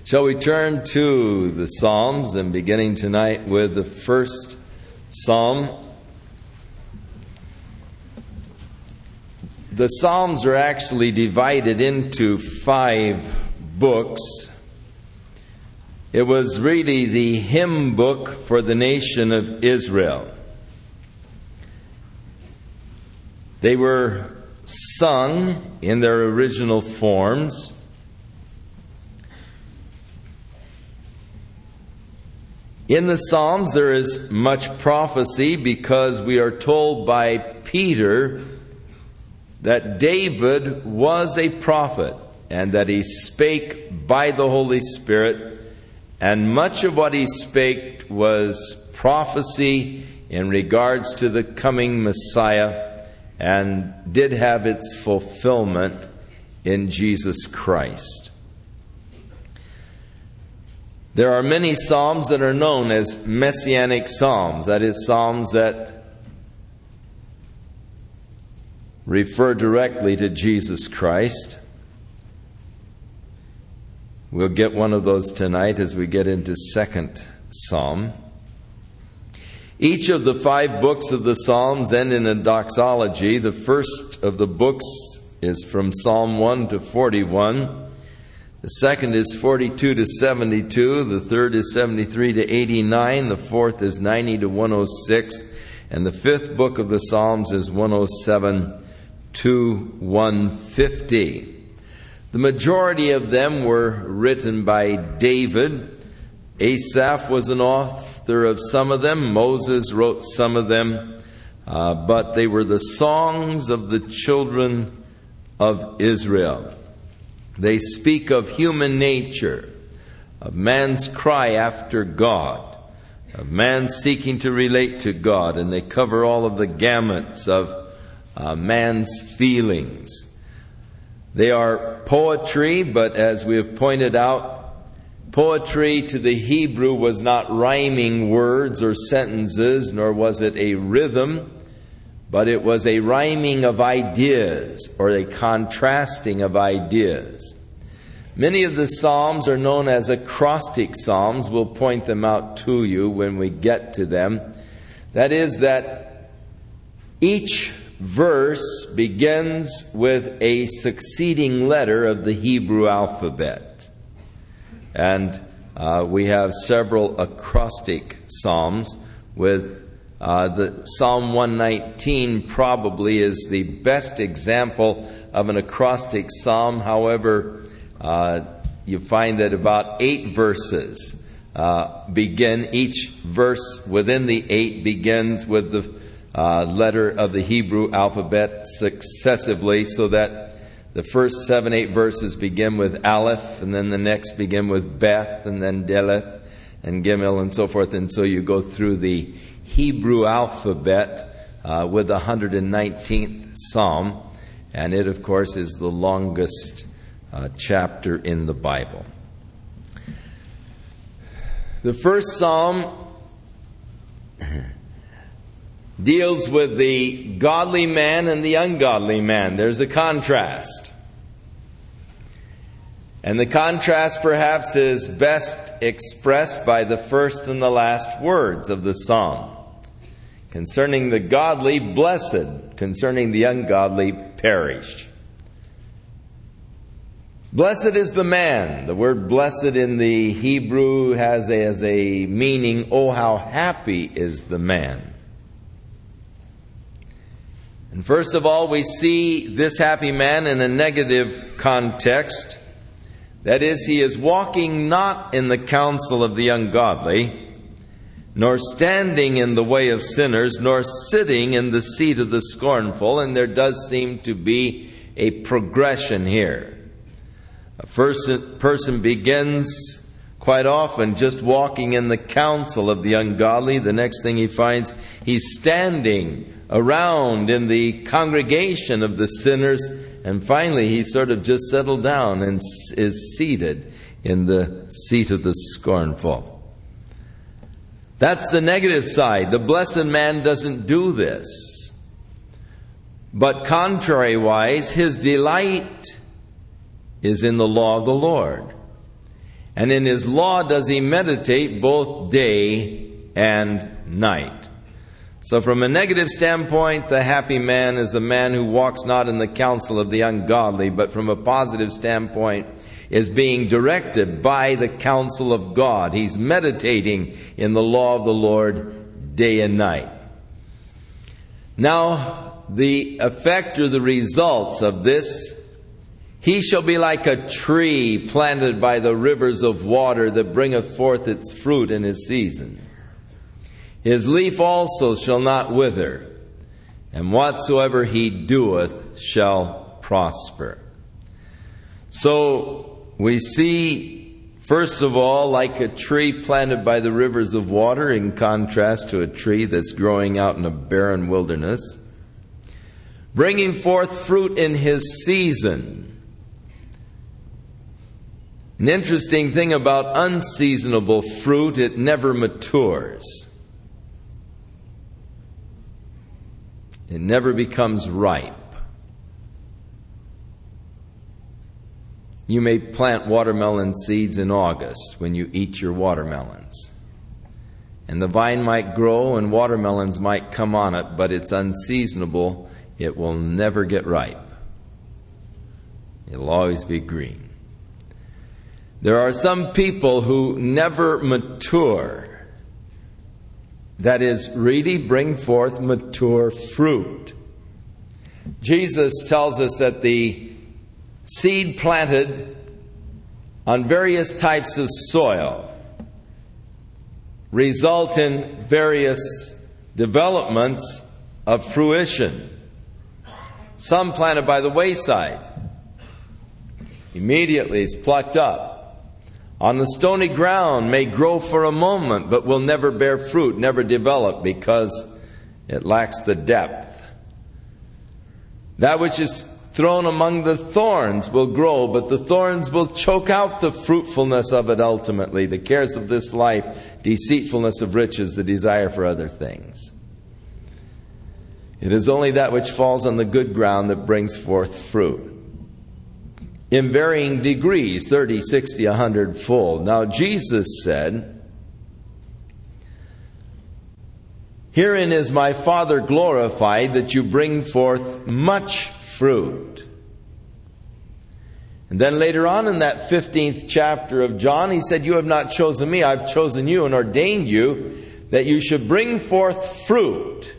Shall we turn to the Psalms and beginning tonight with the first Psalm? The Psalms are actually divided into 5 books. It was really the hymn book for the nation of Israel. They were sung in their original forms. In the Psalms there is much prophecy because we are told by Peter that David was a prophet and that he spake by the Holy Spirit, and much of what he spake was prophecy in regards to the coming Messiah and did have its fulfillment in Jesus Christ. There are many psalms that are known as messianic psalms, that is, psalms that refer directly to Jesus Christ. We'll get one of those tonight as we get into 2nd Psalm. Each of the 5 books of the Psalms end in a doxology. The first of the books is from Psalm 1 to 41. The second is 42 to 72. The third is 73 to 89. The fourth is 90 to 106. And the 5th book of the Psalms is 107 to 150. The majority of them were written by David. Asaph was an author of some of them. Moses wrote some of them. But they were the songs of the children of Israel. They speak of human nature, of man's cry after God, of man seeking to relate to God, and they cover all of the gamuts of man's feelings. They are poetry, but as we have pointed out, poetry to the Hebrew was not rhyming words or sentences, nor was it a rhythm, but it was a rhyming of ideas or a contrasting of ideas. Many of the psalms are known as acrostic psalms. We'll point them out to you when we get to them. That is, that each verse begins with a succeeding letter of the Hebrew alphabet. And we have several acrostic psalms with the Psalm 119 probably is the best example of an acrostic psalm. However, you find that about 8 verses begin. Each verse within the 8 begins with the letter of the Hebrew alphabet successively, so that the first 7, 8 verses begin with Aleph, and then the next begin with Beth, and then Deleth, and Gimel, and so forth. And so you go through the Hebrew alphabet with the 119th Psalm, and it, of course, is the longest chapter in the Bible. The first Psalm deals with the godly man and the ungodly man. There's a contrast. And the contrast perhaps is best expressed by the first and the last words of the psalm. Concerning the godly, blessed. Concerning the ungodly, perish. Blessed is the man. The word blessed in the Hebrew has as a meaning, oh, how happy is the man. And first of all, we see this happy man in a negative context. That is, he is walking not in the counsel of the ungodly, nor standing in the way of sinners, nor sitting in the seat of the scornful. And there does seem to be a progression here. A person begins quite often just walking in the counsel of the ungodly. The next thing he finds, he's standing around in the congregation of the sinners. And finally, he sort of just settled down and is seated in the seat of the scornful. That's the negative side. The blessed man doesn't do this. But contrary-wise, his delight is in the law of the Lord. and in his law does he meditate both day and night. So from a negative standpoint, the happy man is the man who walks not in the counsel of the ungodly, but from a positive standpoint is being directed by the counsel of God. He's meditating in the law of the Lord day and night. Now, the effect or the results of this: he shall be like a tree planted by the rivers of water that bringeth forth its fruit in his season. His leaf also shall not wither, and whatsoever he doeth shall prosper. So we see, first of all, like a tree planted by the rivers of water, in contrast to a tree that's growing out in a barren wilderness, bringing forth fruit in his season. An interesting thing about unseasonable fruit, it never matures. It never becomes ripe. You may plant watermelon seeds in August when you eat your watermelons. And the vine might grow and watermelons might come on it, but it's unseasonable. It will never get ripe. It'll always be green. There are some people who never mature. That is, really bring forth mature fruit. Jesus tells us that the seed planted on various types of soil result in various developments of fruition. Some planted by the wayside immediately is plucked up. On the stony ground may grow for a moment, but will never bear fruit, never develop, because it lacks the depth. That which is thrown among the thorns will grow, but the thorns will choke out the fruitfulness of it ultimately. The cares of this life, deceitfulness of riches, the desire for other things. It is only that which falls on the good ground that brings forth fruit. In varying degrees, 30, 60, 100-fold. Now Jesus said, "Herein is my Father glorified, that you bring forth much fruit." And then later on in that 15th chapter of John, he said, "You have not chosen me, I've chosen you and ordained you, that you should bring forth fruit,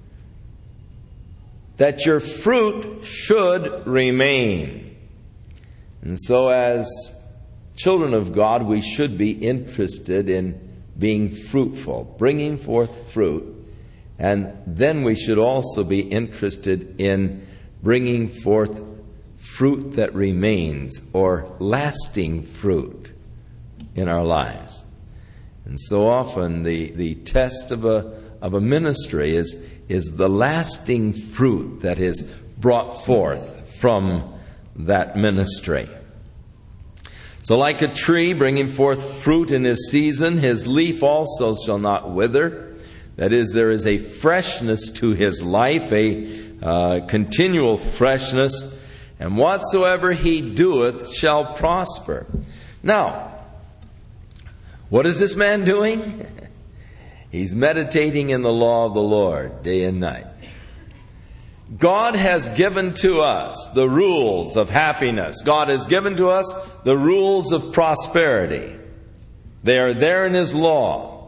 that your fruit should remain." And so as children of God, we should be interested in being fruitful, bringing forth fruit. And then we should also be interested in bringing forth fruit that remains, or lasting fruit in our lives. And so often the test of a ministry is the lasting fruit that is brought forth from that ministry. So like a tree bringing forth fruit in his season, his leaf also shall not wither. That is, there is a freshness to his life, a continual freshness, and whatsoever he doeth shall prosper. Now, what is this man doing? He's meditating in the law of the Lord day and night. God has given to us the rules of happiness. God has given to us the rules of prosperity. They are there in his law.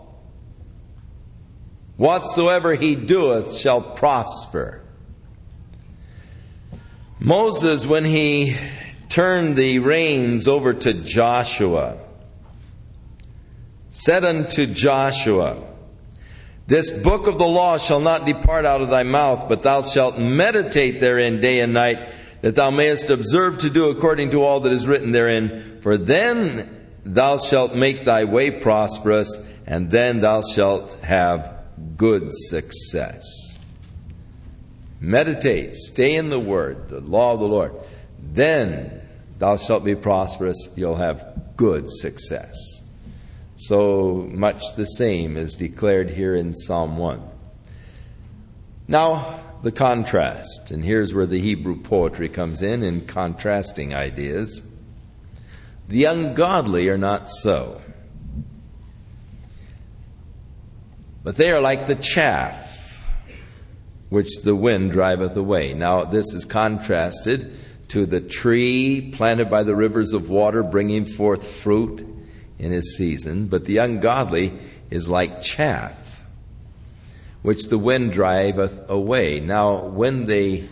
Whatsoever he doeth shall prosper. Moses, when he turned the reins over to Joshua, said unto Joshua, "This book of the law shall not depart out of thy mouth, but thou shalt meditate therein day and night, that thou mayest observe to do according to all that is written therein. For then thou shalt make thy way prosperous, and then thou shalt have good success." Meditate, stay in the Word, the law of the Lord. Then thou shalt be prosperous, you'll have good success. So much the same is declared here in Psalm 1. Now, the contrast. And here's where the Hebrew poetry comes in contrasting ideas. The ungodly are not so, but they are like the chaff which the wind driveth away. Now this is contrasted to the tree planted by the rivers of water, bringing forth fruit in his season. But the ungodly is like chaff which the wind driveth away. Now when they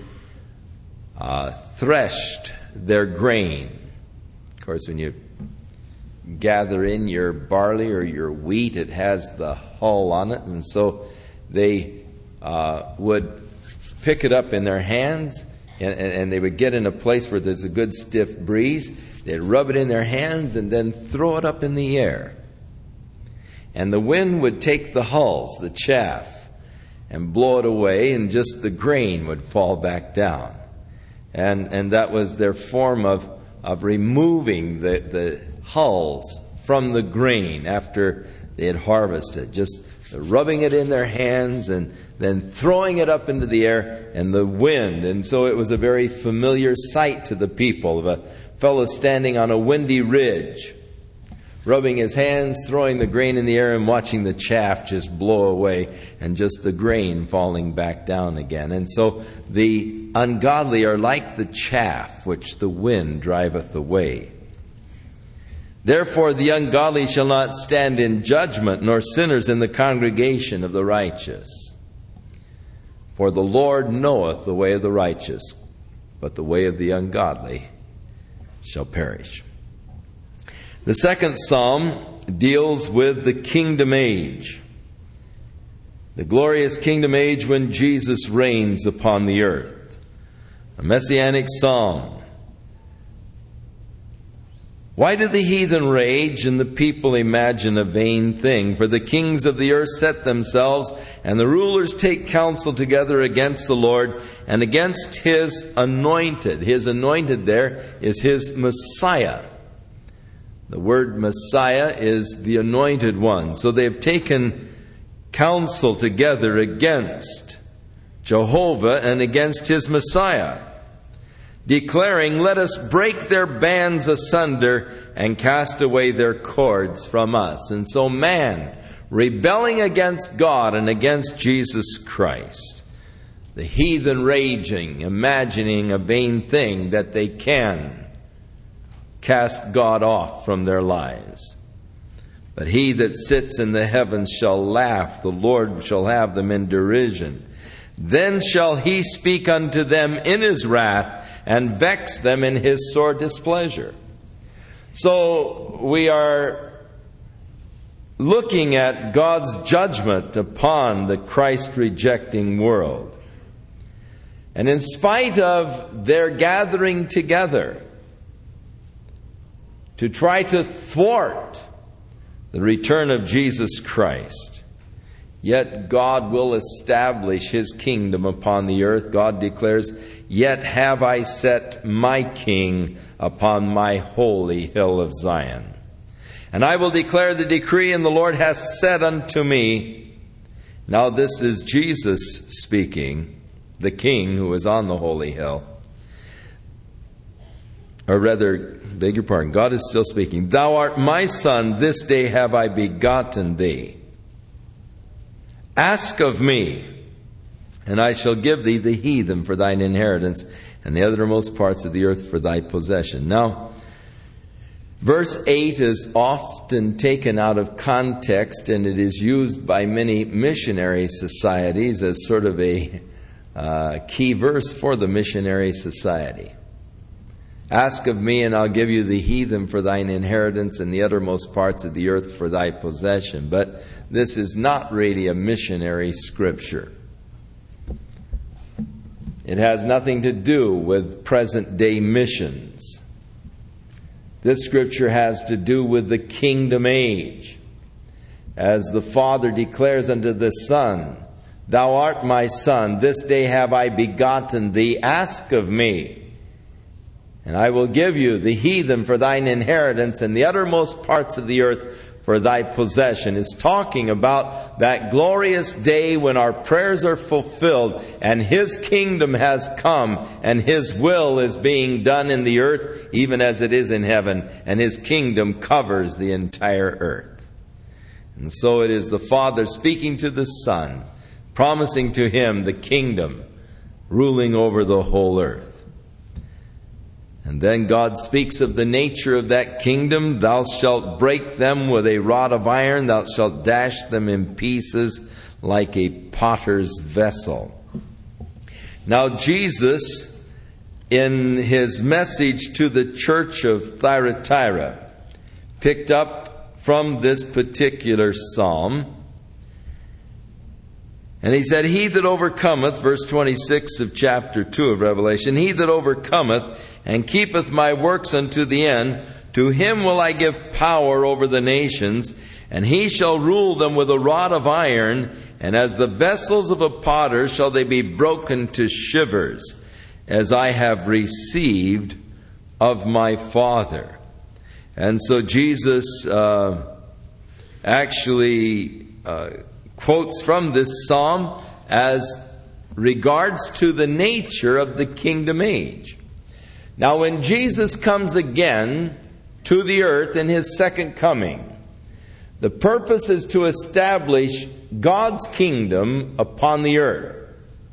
threshed their grain, of course, when you gather in your barley or your wheat, it has the hull on it. And so they would pick it up in their hands, and they would get in a place where there's a good stiff breeze. They'd rub it in their hands and then throw it up in the air. And the wind would take the hulls, the chaff, and blow it away, and just the grain would fall back down. And that was their form of removing the hulls from the grain after they had harvested. Just rubbing it in their hands and then throwing it up into the air and the wind. And so it was a very familiar sight to the people of a fellow standing on a windy ridge, rubbing his hands, throwing the grain in the air, and watching the chaff just blow away and just the grain falling back down again. And so the ungodly are like the chaff which the wind driveth away. Therefore the ungodly shall not stand in judgment, nor sinners in the congregation of the righteous. For the Lord knoweth the way of the righteous, but the way of the ungodly shall perish. The second psalm deals with the kingdom age, the glorious kingdom age when Jesus reigns upon the earth. A messianic psalm. Why do the heathen rage and the people imagine a vain thing? For the kings of the earth set themselves, and the rulers take counsel together against the Lord and against His anointed. His anointed there is His Messiah. The word Messiah is the anointed one. So they've taken counsel together against Jehovah and against His Messiah, declaring, let us break their bands asunder and cast away their cords from us. And so man, rebelling against God and against Jesus Christ, the heathen raging, imagining a vain thing that they can cast God off from their lives. But he that sits in the heavens shall laugh, the Lord shall have them in derision. Then shall He speak unto them in His wrath, and vex them in His sore displeasure. So we are looking at God's judgment upon the Christ-rejecting world. And in spite of their gathering together to try to thwart the return of Jesus Christ, yet God will establish His kingdom upon the earth. God declares, yet have I set my king upon my holy hill of Zion. And I will declare the decree, and the Lord hath said unto me. Now this is Jesus speaking, the king who is on the holy hill. Or rather, beg your pardon, God is still speaking. Thou art my son, this day have I begotten thee. Ask of me, and I shall give thee the heathen for thine inheritance, and the uttermost parts of the earth for thy possession. Now, verse 8 is often taken out of context, and it is used by many missionary societies as sort of a key verse for the missionary society. Ask of me, and I'll give you the heathen for thine inheritance, and the uttermost parts of the earth for thy possession. But this is not really a missionary scripture. It has nothing to do with present-day missions. This scripture has to do with the kingdom age. As the Father declares unto the Son, Thou art my Son, this day have I begotten thee, ask of me. And I will give you the heathen for thine inheritance, and the uttermost parts of the earth for thy possession. It's talking about that glorious day when our prayers are fulfilled and His kingdom has come and His will is being done in the earth even as it is in heaven, and His kingdom covers the entire earth. And so it is the Father speaking to the Son, promising to Him the kingdom, ruling over the whole earth. And then God speaks of the nature of that kingdom. Thou shalt break them with a rod of iron. Thou shalt dash them in pieces like a potter's vessel. Now Jesus, in His message to the church of Thyatira, picked up from this particular psalm. And He said, He that overcometh, verse 26 of chapter 2 of Revelation, He that overcometh and keepeth my works unto the end, to him will I give power over the nations, and he shall rule them with a rod of iron, and as the vessels of a potter shall they be broken to shivers, as I have received of my Father. And so Jesus actually quotes from this psalm as regards to the nature of the kingdom age. Now, when Jesus comes again to the earth in His second coming, the purpose is to establish God's kingdom upon the earth.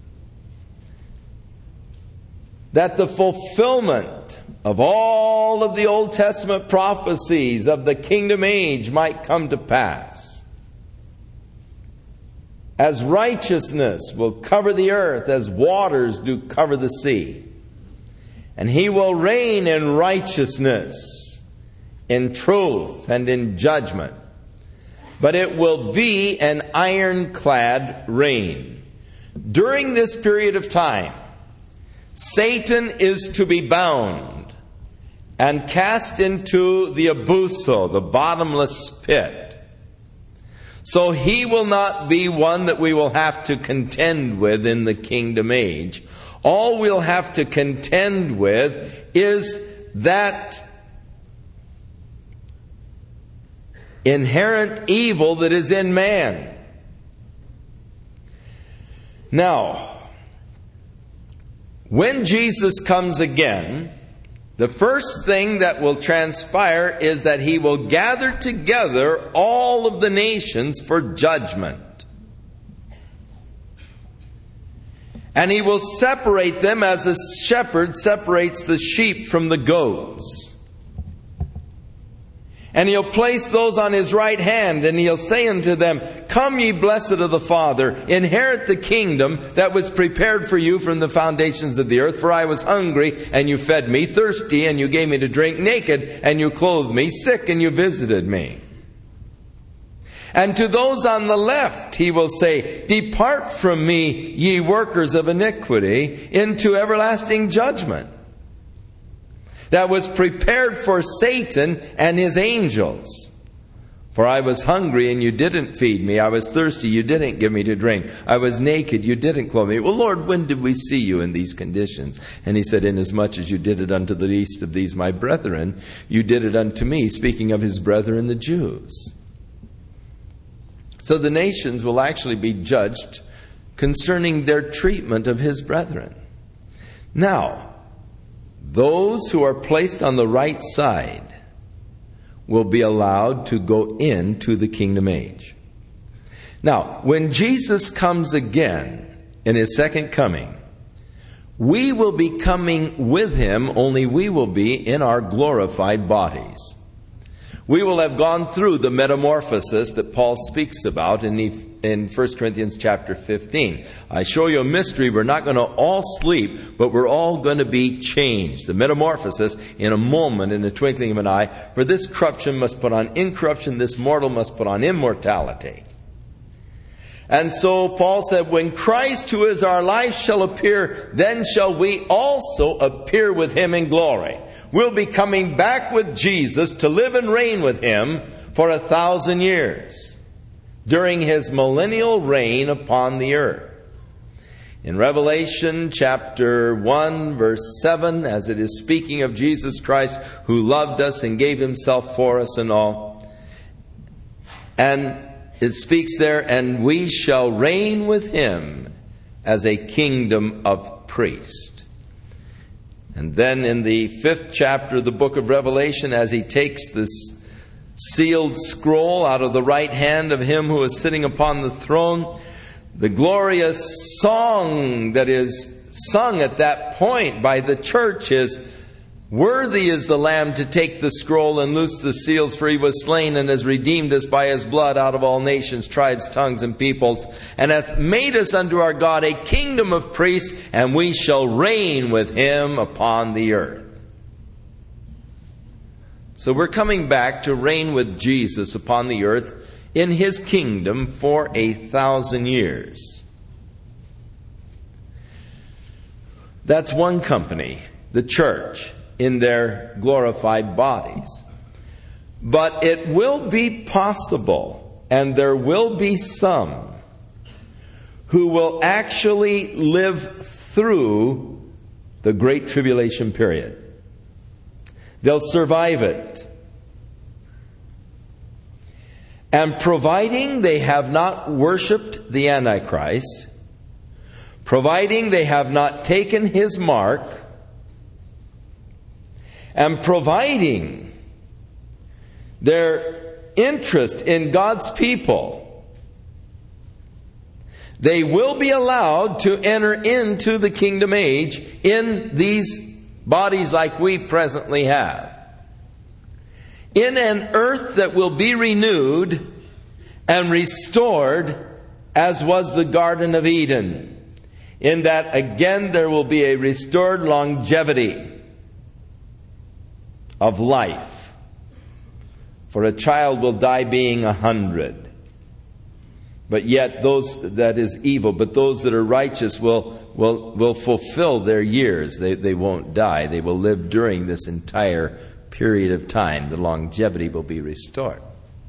That the fulfillment of all of the Old Testament prophecies of the kingdom age might come to pass. As righteousness will cover the earth as waters do cover the sea. And He will reign in righteousness, in truth, and in judgment. But it will be an ironclad reign. During this period of time, Satan is to be bound and cast into the abuso, the bottomless pit. So he will not be one that we will have to contend with in the kingdom age. All we'll have to contend with is that inherent evil that is in man. Now, when Jesus comes again, the first thing that will transpire is that He will gather together all of the nations for judgment. And He will separate them as a shepherd separates the sheep from the goats. And He'll place those on His right hand, and He'll say unto them, Come ye blessed of the Father, inherit the kingdom that was prepared for you from the foundations of the earth. For I was hungry, and you fed me, thirsty, and you gave me to drink, naked, and you clothed me, sick, and you visited me. And to those on the left He will say, Depart from me, ye workers of iniquity, into everlasting judgment. That was prepared for Satan and his angels. For I was hungry and you didn't feed me. I was thirsty, you didn't give me to drink. I was naked, you didn't clothe me. Well, Lord, when did we see you in these conditions? And He said, Inasmuch as you did it unto the least of these my brethren, you did it unto me, speaking of His brethren the Jews. So the nations will actually be judged concerning their treatment of His brethren. Now, those who are placed on the right side will be allowed to go into the kingdom age. Now, when Jesus comes again in His second coming, we will be coming with Him, only we will be in our glorified bodies. We will have gone through the metamorphosis that Paul speaks about in 1 Corinthians chapter 15. I show you a mystery. We're not going to all sleep, but we're all going to be changed. The metamorphosis in a moment, in the twinkling of an eye. For this corruption must put on incorruption, this mortal must put on immortality. And so Paul said, when Christ, who is our life, shall appear, then shall we also appear with Him in glory. We'll be coming back with Jesus to live and reign with Him for 1,000 years during His millennial reign upon the earth. In Revelation chapter 1 verse 7, as it is speaking of Jesus Christ who loved us and gave Himself for us and all, And it speaks there, and we shall reign with him as a kingdom of priests. And then in the 5th chapter of the book of Revelation, as he takes this sealed scroll out of the right hand of him who is sitting upon the throne, the glorious song that is sung at that point by the church is, "Worthy is the Lamb to take the scroll and loose the seals, for he was slain and has redeemed us by his blood out of all nations, tribes, tongues, and peoples, and hath made us unto our God a kingdom of priests, and we shall reign with him upon the earth." So we're coming back to reign with Jesus upon the earth in his kingdom for 1,000 years. That's one company, the church, in their glorified bodies. But it will be possible, and there will be some who will actually live through the Great Tribulation period. They'll survive it. And providing they have not worshipped the Antichrist, providing they have not taken his mark, and providing their interest in God's people, they will be allowed to enter into the kingdom age in these bodies like we presently have, in an earth that will be renewed and restored as was the Garden of Eden, in that again there will be a restored longevity of life. For a child will die being 100. But yet those that is evil, but those that are righteous will fulfill their years. They won't die. They will live during this entire period of time. The longevity will be restored.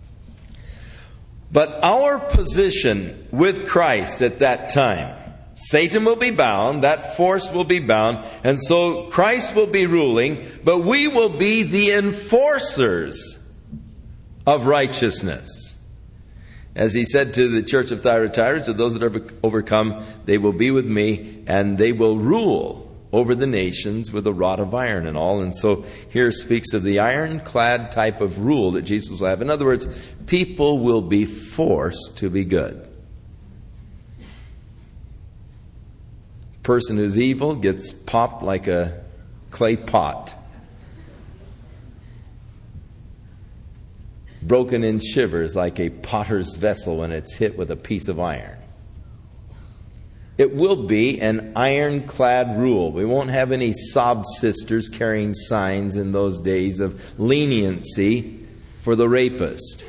But our position with Christ at that time, Satan will be bound, that force will be bound, and so Christ will be ruling, but we will be the enforcers of righteousness. As he said to the church of Thyatira, to those that have overcome, they will be with me, and they will rule over the nations with a rod of iron and all. And so here speaks of the ironclad type of rule that Jesus will have. In other words, people will be forced to be good. Person who's evil gets popped like a clay pot, broken in shivers like a potter's vessel when it's hit with a piece of iron. It will be an ironclad rule. We won't have any sob sisters carrying signs in those days of leniency for the rapist.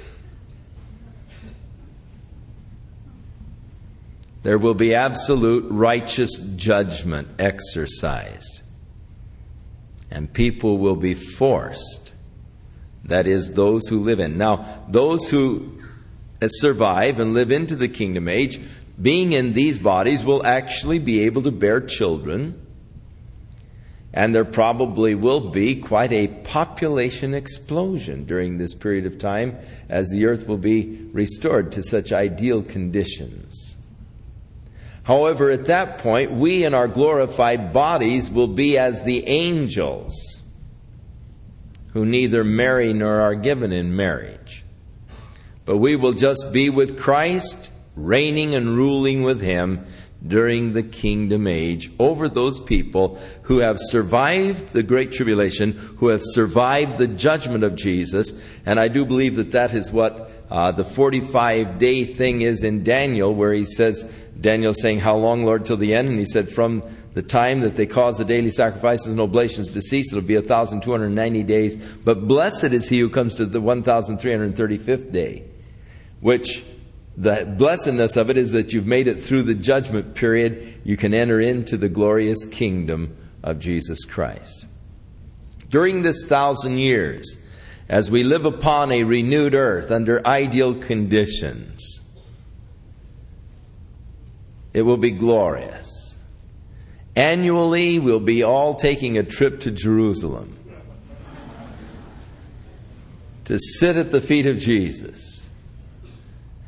There will be absolute righteous judgment exercised. And people will be forced. That is, those who live in. Now, those who survive and live into the kingdom age, being in these bodies, will actually be able to bear children. And there probably will be quite a population explosion during this period of time as the earth will be restored to such ideal conditions. However, at that point, we in our glorified bodies will be as the angels who neither marry nor are given in marriage. But we will just be with Christ, reigning and ruling with him during the kingdom age over those people who have survived the Great Tribulation, who have survived the judgment of Jesus. And I do believe that that is what the 45-day thing is in Daniel, where he says, Daniel saying, "How long, Lord, till the end?" And he said, "From the time that they cause the daily sacrifices and oblations to cease, it'll be 1,290 days. But blessed is he who comes to the 1,335th day." Which, the blessedness of it is that you've made it through the judgment period. You can enter into the glorious kingdom of Jesus Christ. During this 1,000 years, as we live upon a renewed earth under ideal conditions, it will be glorious. Annually, we'll be all taking a trip to Jerusalem to sit at the feet of Jesus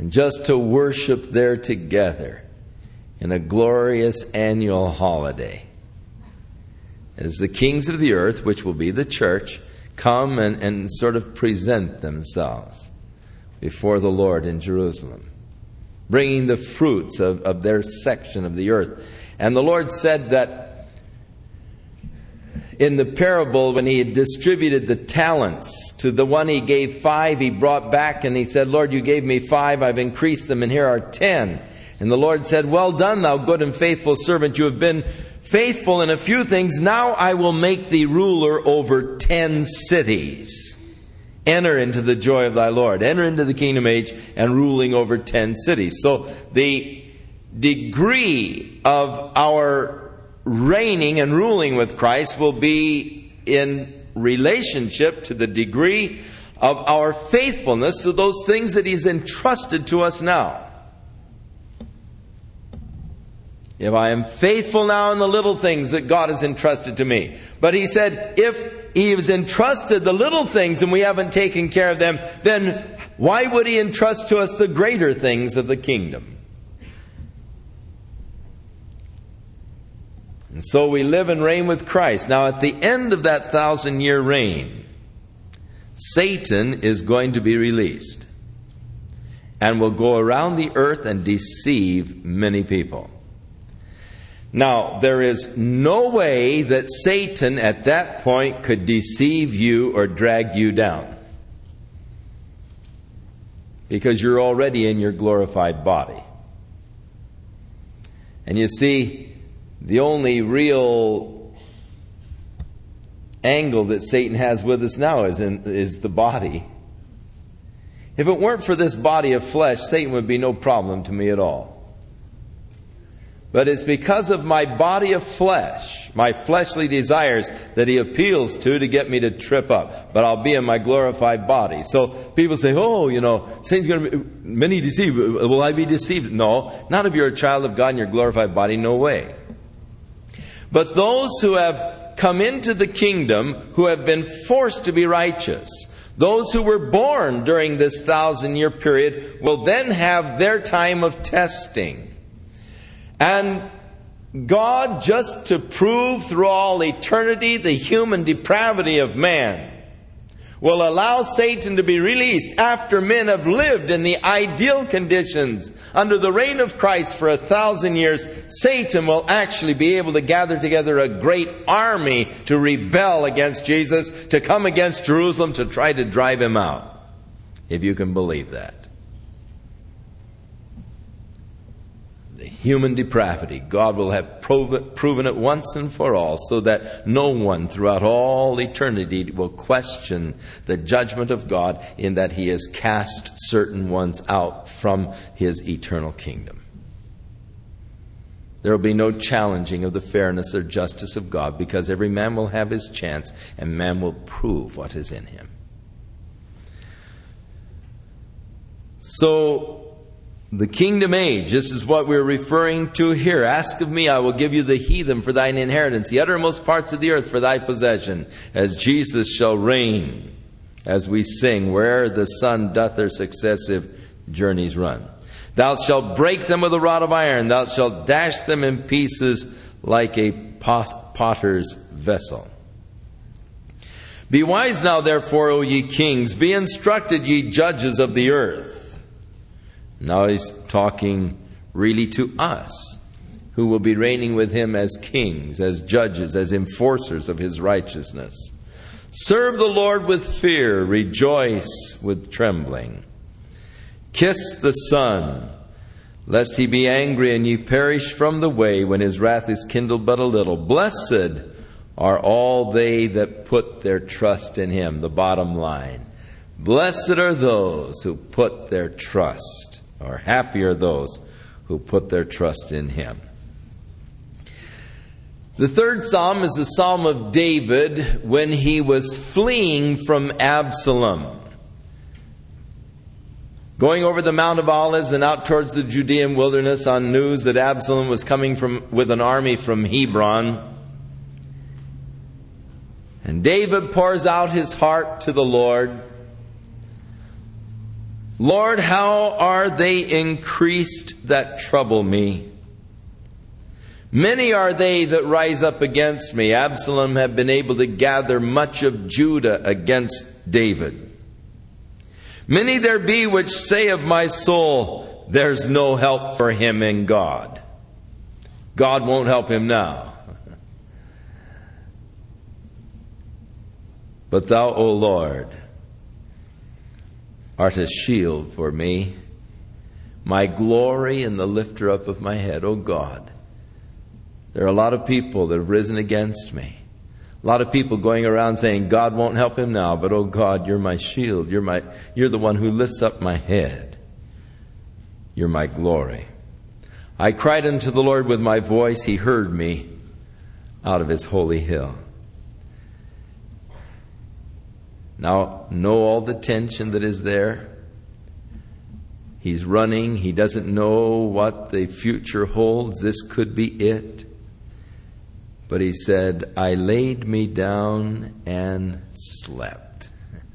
and just to worship there together in a glorious annual holiday. As the kings of the earth, which will be the church, come and sort of present themselves before the Lord in Jerusalem, bringing the fruits of their section of the earth. And the Lord said that in the parable, when He had distributed the talents, to the one He gave 5, He brought back and He said, Lord, you gave me 5, I've increased them, and here are 10. And the Lord said, well done, thou good and faithful servant. You have been faithful in a few things. Now I will make thee ruler over 10 cities. Enter into the joy of thy Lord. Enter into the kingdom age and ruling over 10 cities. So the degree of our reigning and ruling with Christ will be in relationship to the degree of our faithfulness to those things that He's entrusted to us now. If I am faithful now in the little things that God has entrusted to me. But He said, if He has entrusted the little things and we haven't taken care of them, then why would He entrust to us the greater things of the kingdom? And so we live and reign with Christ. Now at the end of that 1,000-year reign, Satan is going to be released and will go around the earth and deceive many people. Now, there is no way that Satan at that point could deceive you or drag you down, because you're already in your glorified body. And you see, the only real angle that Satan has with us now is the body. If it weren't for this body of flesh, Satan would be no problem to me at all. But it's because of my body of flesh, my fleshly desires, that he appeals to get me to trip up. But I'll be in my glorified body. So people say, Satan's going to be many deceived. Will I be deceived? No, not if you're a child of God in your glorified body. No way. But those who have come into the kingdom, who have been forced to be righteous, those who were born during this 1,000-year period, will then have their time of testing. And God, just to prove through all eternity the human depravity of man, will allow Satan to be released after men have lived in the ideal conditions under the reign of Christ for 1,000 years. Satan will actually be able to gather together a great army to rebel against Jesus, to come against Jerusalem, to try to drive Him out. If you can believe that. Human depravity, God will have proven it once and for all, so that no one throughout all eternity will question the judgment of God, in that He has cast certain ones out from His eternal kingdom. There will be no challenging of the fairness or justice of God, because every man will have his chance, and man will prove what is in him. So, the kingdom age, this is what we're referring to here. Ask of me, I will give you the heathen for thine inheritance, the uttermost parts of the earth for thy possession, as Jesus shall reign, as we sing, where'er the sun doth their successive journeys run. Thou shalt break them with a rod of iron, thou shalt dash them in pieces like a potter's vessel. Be wise now, therefore, O ye kings, be instructed, ye judges of the earth. Now He's talking really to us, who will be reigning with Him as kings, as judges, as enforcers of His righteousness. Serve the Lord with fear, rejoice with trembling. Kiss the Son, lest He be angry and ye perish from the way, when His wrath is kindled but a little. Blessed are all they that put their trust in Him. The bottom line. Blessed are those who put their trust, or happy are those who put their trust in Him. The third psalm is the psalm of David when he was fleeing from Absalom. Going over the Mount of Olives and out towards the Judean wilderness on news that Absalom was coming with an army from Hebron. And David pours out his heart to the Lord. Lord, how are they increased that trouble me? Many are they that rise up against me. Absalom have been able to gather much of Judah against David. Many there be which say of my soul, there's no help for him in God. God won't help him now. But thou, O Lord, art a shield for me, my glory and the lifter up of my head. O God, there are a lot of people that have risen against me. A lot of people going around saying, God won't help him now, but oh God, you're my shield. You're the one who lifts up my head. You're my glory. I cried unto the Lord with my voice. He heard me out of his holy hill. Now, know all the tension that is there. He's running. He doesn't know what the future holds. This could be it. But he said, I laid me down and slept.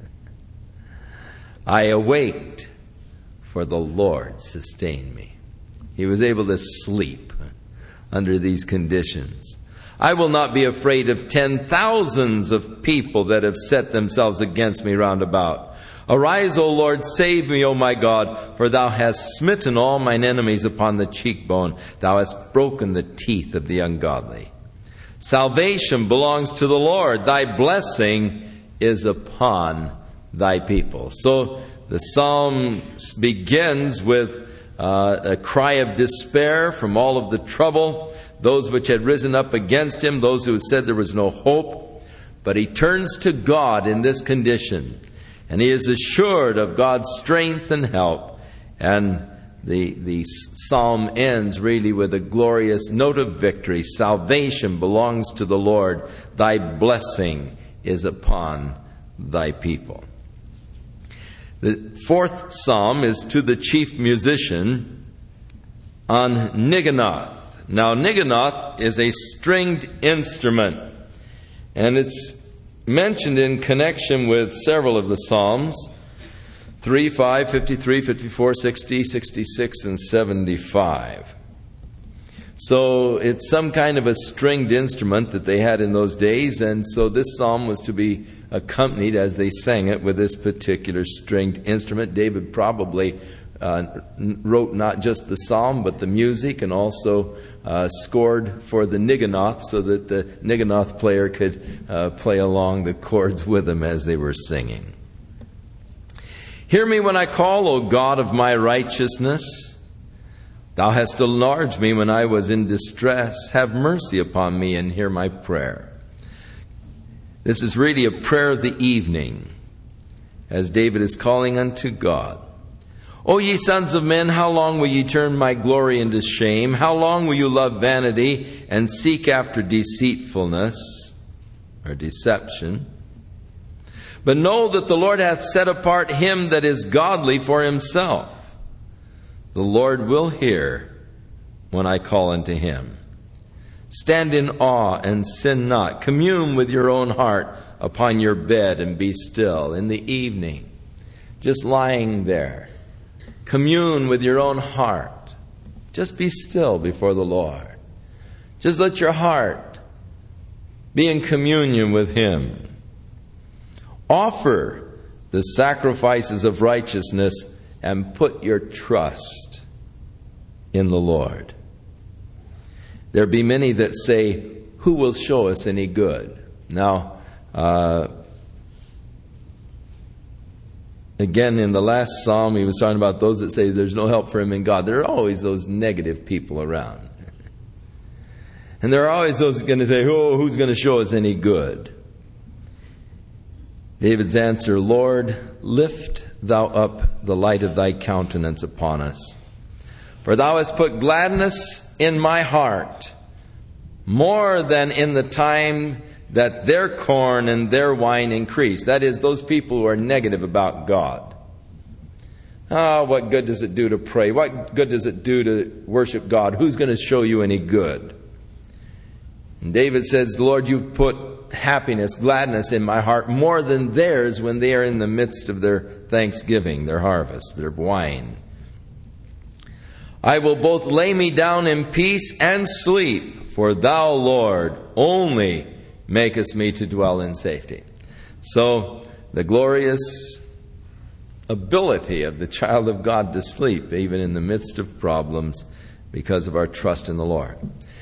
I awaked, for the Lord sustained me. He was able to sleep under these conditions. I will not be afraid of 10,000s of people that have set themselves against me round about. Arise, O Lord, save me, O my God, for thou hast smitten all mine enemies upon the cheekbone. Thou hast broken the teeth of the ungodly. Salvation belongs to the Lord. Thy blessing is upon thy people. So the psalm begins with a cry of despair from all of the trouble, those which had risen up against him, those who had said there was no hope. But he turns to God in this condition, and he is assured of God's strength and help. And the psalm ends really with a glorious note of victory. Salvation belongs to the Lord. Thy blessing is upon thy people. The fourth psalm is to the chief musician on Niganoth. Now, Niganoth is a stringed instrument, and it's mentioned in connection with several of the Psalms, 3, 5, 53, 54, 60, 66, and 75. So it's some kind of a stringed instrument that they had in those days, and so this psalm was to be accompanied as they sang it with this particular stringed instrument. David probably wrote not just the psalm, but the music, and also scored for the Niganoth so that the Niganoth player could play along the chords with them as they were singing. Hear me when I call, O God of my righteousness. Thou hast enlarged me when I was in distress. Have mercy upon me and hear my prayer. This is really a prayer of the evening, as David is calling unto God. O ye sons of men, how long will ye turn my glory into shame? How long will you love vanity and seek after deceitfulness or deception? But know that the Lord hath set apart him that is godly for himself. The Lord will hear when I call unto him. Stand in awe and sin not. Commune with your own heart upon your bed and be still. In the evening, just lying there, commune with your own heart. Just be still before the Lord. Just let your heart be in communion with him. Offer the sacrifices of righteousness and put your trust in the Lord. There be many that say, who will show us any good? Now, again, in the last psalm, he was talking about those that say there's no help for him in God. There are always those negative people around. And there are always those going to say, oh, who's going to show us any good? David's answer, Lord, lift thou up the light of thy countenance upon us. For thou hast put gladness in my heart, more than in the time that their corn and their wine increase. That is, those people who are negative about God. What good does it do to pray? What good does it do to worship God? Who's going to show you any good? And David says, Lord, you've put happiness, gladness in my heart more than theirs when they are in the midst of their thanksgiving, their harvest, their wine. I will both lay me down in peace and sleep, for thou, Lord, only makest me to dwell in safety. So, the glorious ability of the child of God to sleep, even in the midst of problems, because of our trust in the Lord.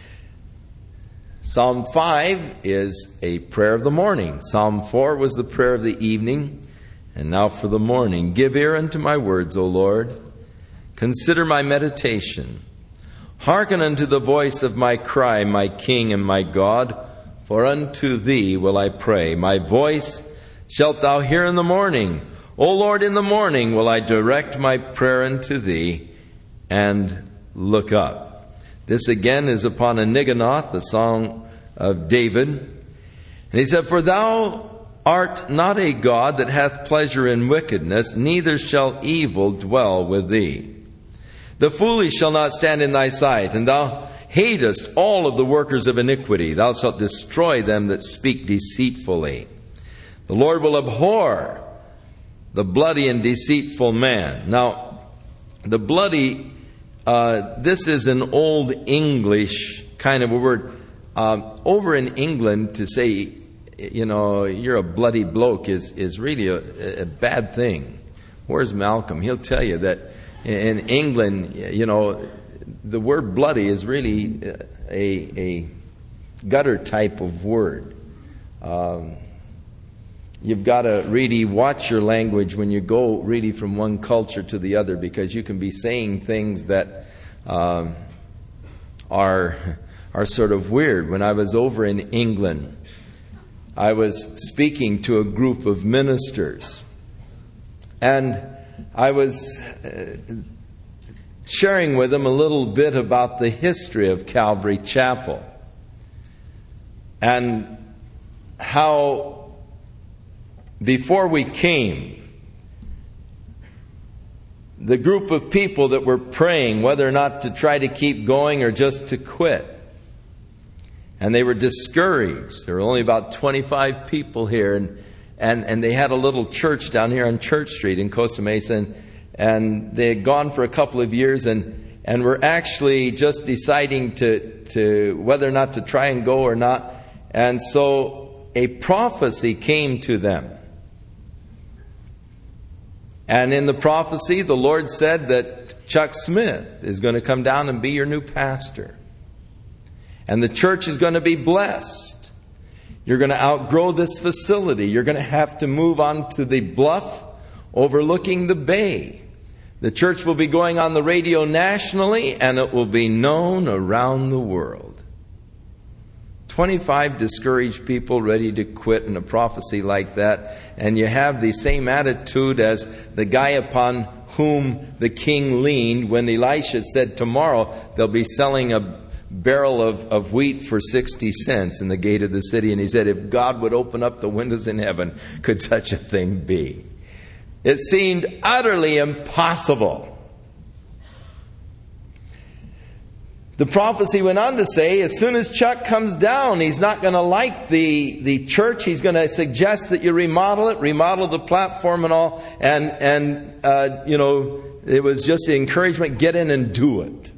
Psalm 5 is a prayer of the morning. Psalm 4 was the prayer of the evening. And now for the morning. Give ear unto my words, O Lord. Consider my meditation. Hearken unto the voice of my cry, my King and my God. For unto thee will I pray. My voice shalt thou hear in the morning. O Lord, in the morning will I direct my prayer unto thee and look up. This again is upon Aniganoth, the song of David. And he said, For thou art not a God that hath pleasure in wickedness, neither shall evil dwell with thee. The foolish shall not stand in thy sight, and thou hatest all of the workers of iniquity. Thou shalt destroy them that speak deceitfully. The Lord will abhor the bloody and deceitful man. Now, the bloody, this is an old English kind of a word. Over in England, to say, you're a bloody bloke is really a bad thing. Where's Malcolm? He'll tell you that in England, the word bloody is really a gutter type of word. You've got to really watch your language when you go really from one culture to the other, because you can be saying things that are sort of weird. When I was over in England, I was speaking to a group of ministers, and I was sharing with them a little bit about the history of Calvary Chapel and how before we came, the group of people that were praying whether or not to try to keep going or just to quit. And they were discouraged. There were only about 25 people here, and they had a little church down here on Church Street in Costa Mesa, and they had gone for a couple of years and were actually just deciding to whether or not to try and go or not. And so a prophecy came to them. And in the prophecy, the Lord said that Chuck Smith is going to come down and be your new pastor. And the church is going to be blessed. You're going to outgrow this facility. You're going to have to move on to the bluff overlooking the bay. The church will be going on the radio nationally, and it will be known around the world. 25 discouraged people ready to quit in a prophecy like that. And you have the same attitude as the guy upon whom the king leaned when Elisha said, tomorrow they'll be selling a barrel of wheat for 60 cents in the gate of the city. And he said, if God would open up the windows in heaven, could such a thing be? It seemed utterly impossible. The prophecy went on to say, as soon as Chuck comes down, he's not going to like the church. He's going to suggest that you remodel it, remodel the platform and all. And it was just the encouragement, get in and do it.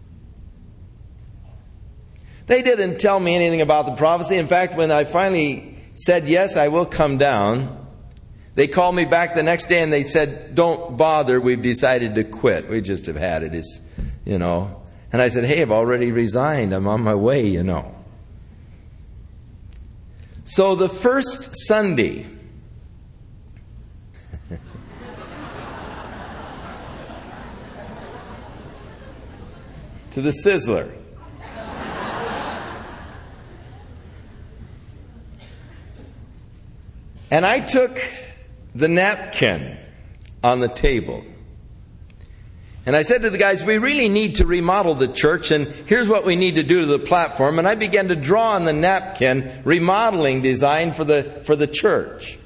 They didn't tell me anything about the prophecy. In fact, when I finally said, yes, I will come down, they called me back the next day and they said, don't bother, we've decided to quit. We just have had it, And I said, hey, I've already resigned. I'm on my way, So the first Sunday, to the Sizzler. And I took the napkin on the table. And I said to the guys, we really need to remodel the church, and here's what we need to do to the platform. And I began to draw on the napkin remodeling design for the church.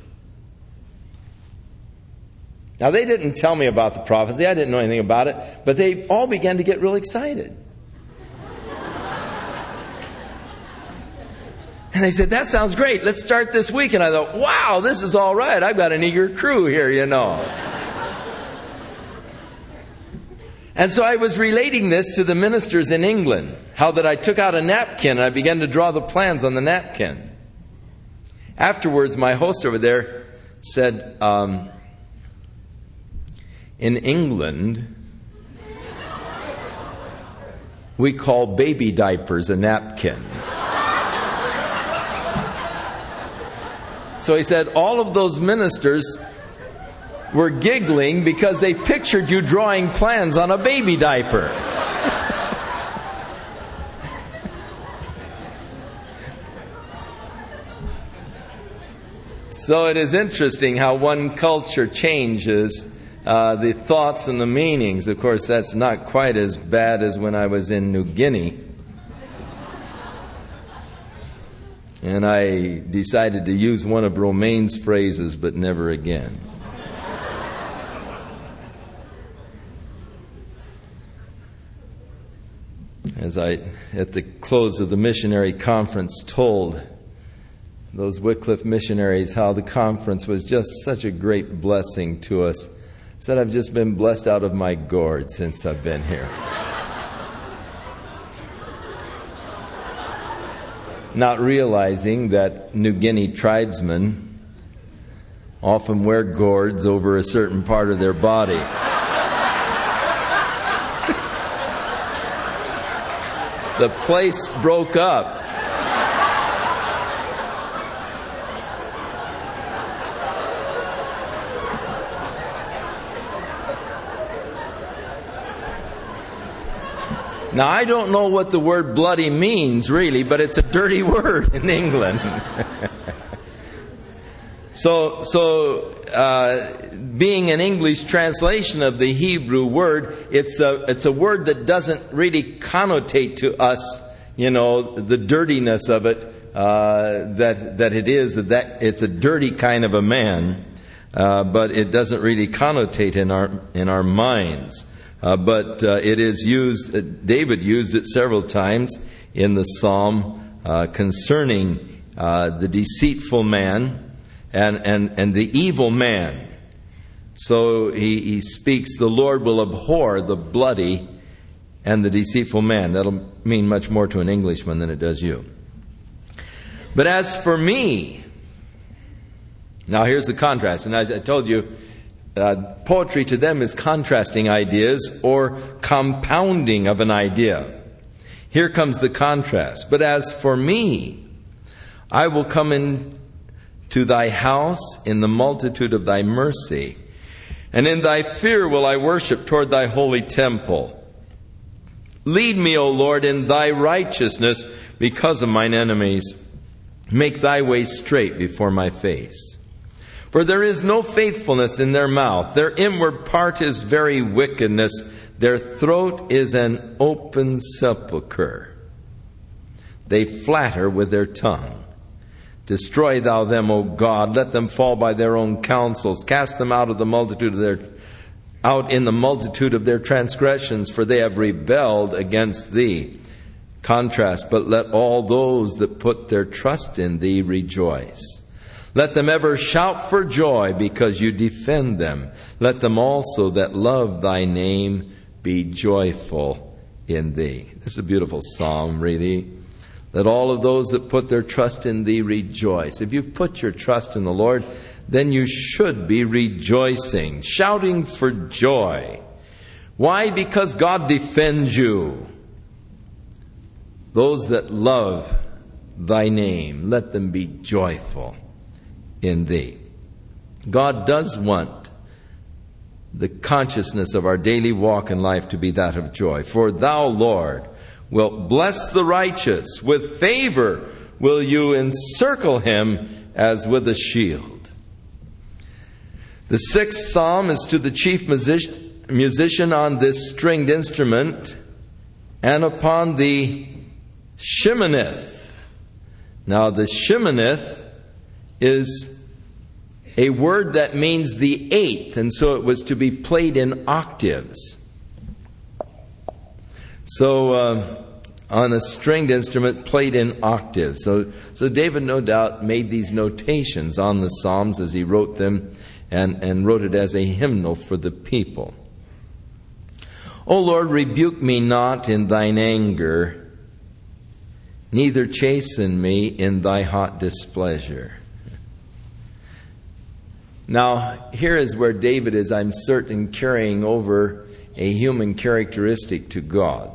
Now, they didn't tell me about the prophecy. I didn't know anything about it. But they all began to get real excited. And they said, that sounds great. Let's start this week. And I thought, wow, this is all right. I've got an eager crew here, you know. And so I was relating this to the ministers in England, how that I took out a napkin and I began to draw the plans on the napkin. Afterwards, my host over there said, in England, we call baby diapers a napkin. So he said, all of those ministers were giggling because they pictured you drawing plans on a baby diaper. So it is interesting how one culture changes the thoughts and the meanings. Of course, that's not quite as bad as when I was in New Guinea. And I decided to use one of Romaine's phrases, but never again. As I, at the close of the missionary conference, told those Wycliffe missionaries how the conference was just such a great blessing to us, said, I've just been blessed out of my gourd since I've been here. Not realizing that New Guinea tribesmen often wear gourds over a certain part of their body. The place broke up. Now, I don't know what the word bloody means, really, but it's a dirty word in England. So, being an English translation of the Hebrew word, it's a word that doesn't really connotate to us, you know, the dirtiness of it, that it is, that it's a dirty kind of a man, but it doesn't really connotate in our minds. But it is used, David used it several times in the psalm concerning the deceitful man and the evil man. So he speaks, the Lord will abhor the bloody and the deceitful man. That'll mean much more to an Englishman than it does you. But as for me, now here's the contrast. And as I told you, poetry to them is contrasting ideas or compounding of an idea. Here comes the contrast. But as for me, I will come into thy house in the multitude of thy mercy, and in thy fear will I worship toward thy holy temple. Lead me, O Lord, in thy righteousness because of mine enemies. Make thy way straight before my face. For there is no faithfulness in their mouth. Their inward part is very wickedness. Their throat is an open sepulchre. They flatter with their tongue. Destroy thou them, O God. Let them fall by their own counsels. Cast them out in the multitude of their transgressions, for they have rebelled against thee. Contrast, but let all those that put their trust in thee rejoice. Let them ever shout for joy because you defend them. Let them also that love thy name be joyful in thee. This is a beautiful psalm, really. Let all of those that put their trust in thee rejoice. If you've put your trust in the Lord, then you should be rejoicing, shouting for joy. Why? Because God defends you. Those that love thy name, let them be joyful in thee. God does want the consciousness of our daily walk in life to be that of joy. For thou, Lord, wilt bless the righteous. With favor will you encircle him as with a shield. The sixth psalm is to the chief musician on this stringed instrument and upon the Sheminith. Now the Sheminith is a word that means the eighth, and so it was to be played in octaves. So on a stringed instrument played in octaves. So David no doubt made these notations on the Psalms as he wrote them and wrote it as a hymnal for the people. O Lord, rebuke me not in thine anger, neither chasten me in thy hot displeasure. Now, here is where David is, I'm certain, carrying over a human characteristic to God.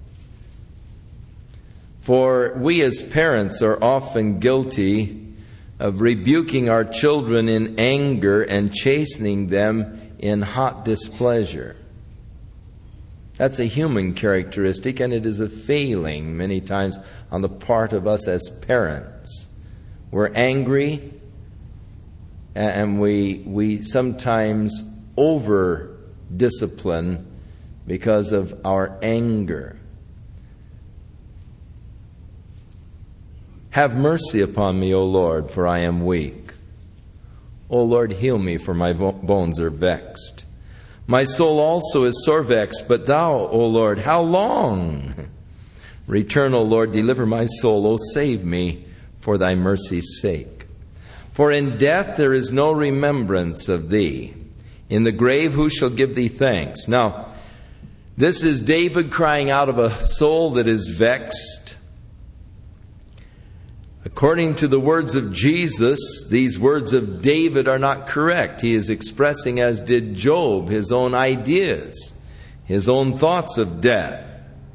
For we as parents are often guilty of rebuking our children in anger and chastening them in hot displeasure. That's a human characteristic, and it is a failing many times on the part of us as parents. We're angry, and we sometimes over-discipline because of our anger. Have mercy upon me, O Lord, for I am weak. O Lord, heal me, for my bones are vexed. My soul also is sore vexed, but thou, O Lord, how long? Return, O Lord, deliver my soul, O save me, for thy mercy's sake. For in death there is no remembrance of thee. In the grave who shall give thee thanks? Now, this is David crying out of a soul that is vexed. According to the words of Jesus, these words of David are not correct. He is expressing, as did Job, his own ideas, his own thoughts of death.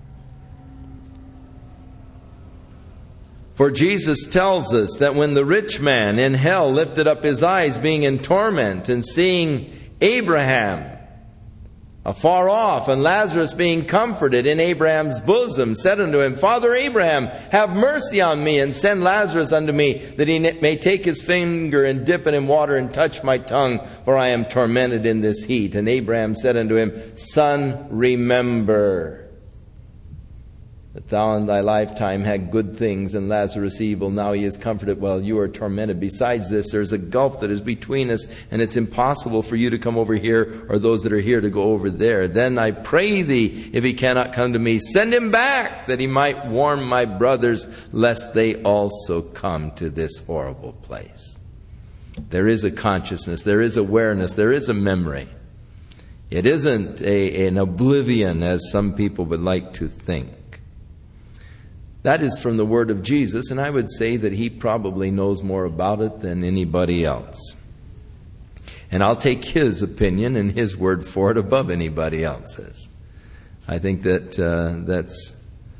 For Jesus tells us that when the rich man in hell lifted up his eyes, being in torment, and seeing Abraham afar off, and Lazarus being comforted in Abraham's bosom, said unto him, Father Abraham, have mercy on me, and send Lazarus unto me, that he may take his finger and dip it in water and touch my tongue, for I am tormented in this heat. And Abraham said unto him, Son, remember that thou in thy lifetime had good things, and Lazarus evil. Now he is comforted while you are tormented. Besides this, there is a gulf that is between us, and it's impossible for you to come over here, or those that are here to go over there. Then I pray thee, if he cannot come to me, send him back, that he might warn my brothers, lest they also come to this horrible place. There is a consciousness, there is awareness, there is a memory. It isn't an oblivion, as some people would like to think. That is from the word of Jesus, and I would say that he probably knows more about it than anybody else. And I'll take his opinion and his word for it above anybody else's. I think that that's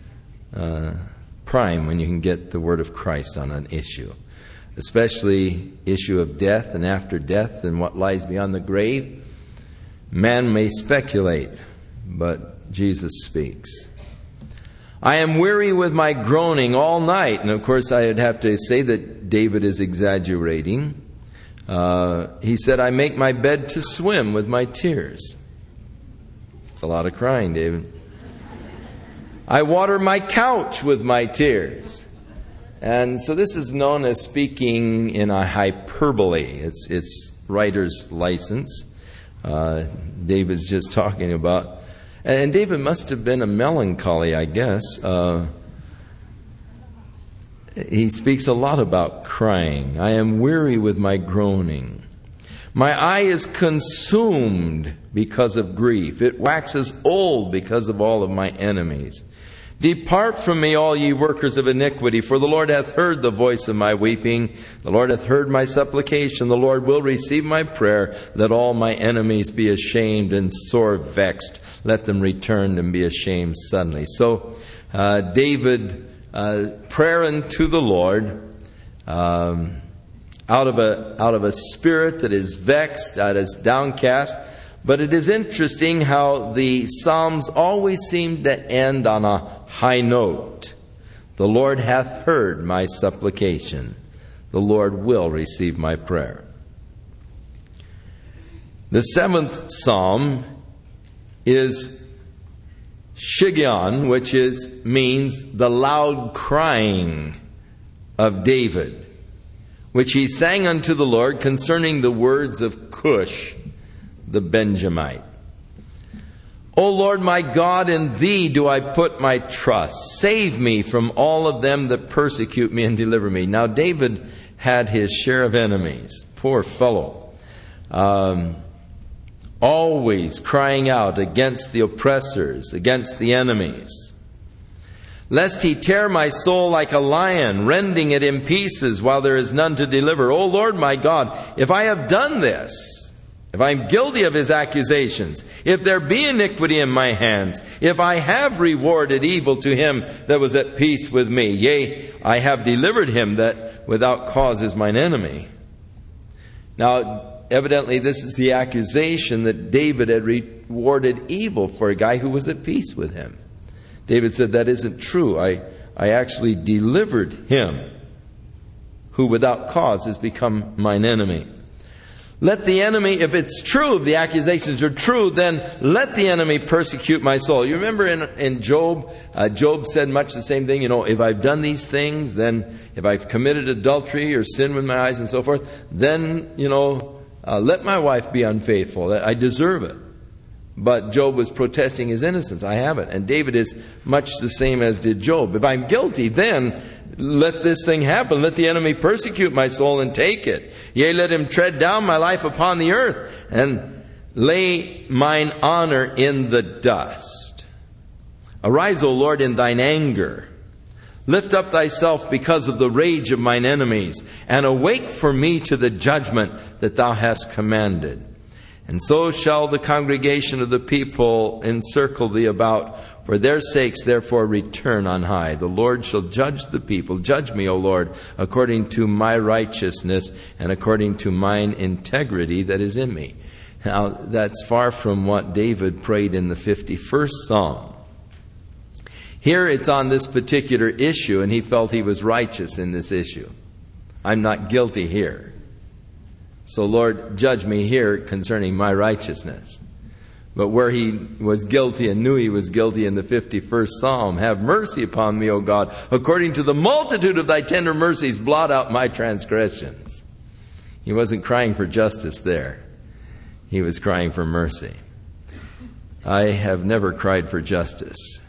prime when you can get the word of Christ on an issue, especially issue of death and after death and what lies beyond the grave. Man may speculate, but Jesus speaks. I am weary with my groaning all night. And of course, I would have to say that David is exaggerating. He said, I make my bed to swim with my tears. It's a lot of crying, David. I water my couch with my tears. And so this is known as speaking in a hyperbole. It's writer's license. David's just talking about. And David must have been a melancholy, I guess. He speaks a lot about crying. I am weary with my groaning. My eye is consumed because of grief. It waxes old because of all of my enemies. Depart from me, all ye workers of iniquity, for the Lord hath heard the voice of my weeping. The Lord hath heard my supplication. The Lord will receive my prayer. Let all my enemies be ashamed and sore vexed. Let them return and be ashamed suddenly. So David, prayer unto the Lord, out of a spirit that is vexed, that is downcast. But it is interesting how the Psalms always seem to end on a high note. The Lord hath heard my supplication. The Lord will receive my prayer. The 7th Psalm is Shiggaion, which means the loud crying of David, which he sang unto the Lord concerning the words of Cush, the Benjamite. O Lord my God, in Thee do I put my trust. Save me from all of them that persecute me and deliver me. Now David had his share of enemies. Poor fellow. Always crying out against the oppressors, against the enemies. Lest he tear my soul like a lion, rending it in pieces while there is none to deliver. O Lord my God, if I have done this, if I am guilty of his accusations, if there be iniquity in my hands, if I have rewarded evil to him that was at peace with me, yea, I have delivered him that without cause is mine enemy. Now, evidently this is the accusation that David had rewarded evil for a guy who was at peace with him. David said, that isn't true. I actually delivered him who without cause has become mine enemy. Let the enemy, if it's true, if the accusations are true, then let the enemy persecute my soul. You remember in Job, Job said much the same thing. If I've done these things, then if I've committed adultery or sinned with my eyes and so forth, then, let my wife be unfaithful. I deserve it. But Job was protesting his innocence. I haven't. And David is much the same as did Job. If I'm guilty, then let this thing happen. Let the enemy persecute my soul and take it. Yea, let him tread down my life upon the earth and lay mine honor in the dust. Arise, O Lord, in thine anger. Lift up thyself because of the rage of mine enemies, and awake for me to the judgment that thou hast commanded. And so shall the congregation of the people encircle thee about. For their sakes, therefore, return on high. The Lord shall judge the people. Judge me, O Lord, according to my righteousness and according to mine integrity that is in me. Now, that's far from what David prayed in the 51st Psalm. Here it's on this particular issue, and he felt he was righteous in this issue. I'm not guilty here. So, Lord, judge me here concerning my righteousness. But where he was guilty and knew he was guilty in the 51st Psalm, have mercy upon me, O God. According to the multitude of thy tender mercies, blot out my transgressions. He wasn't crying for justice there. He was crying for mercy. I have never cried for justice.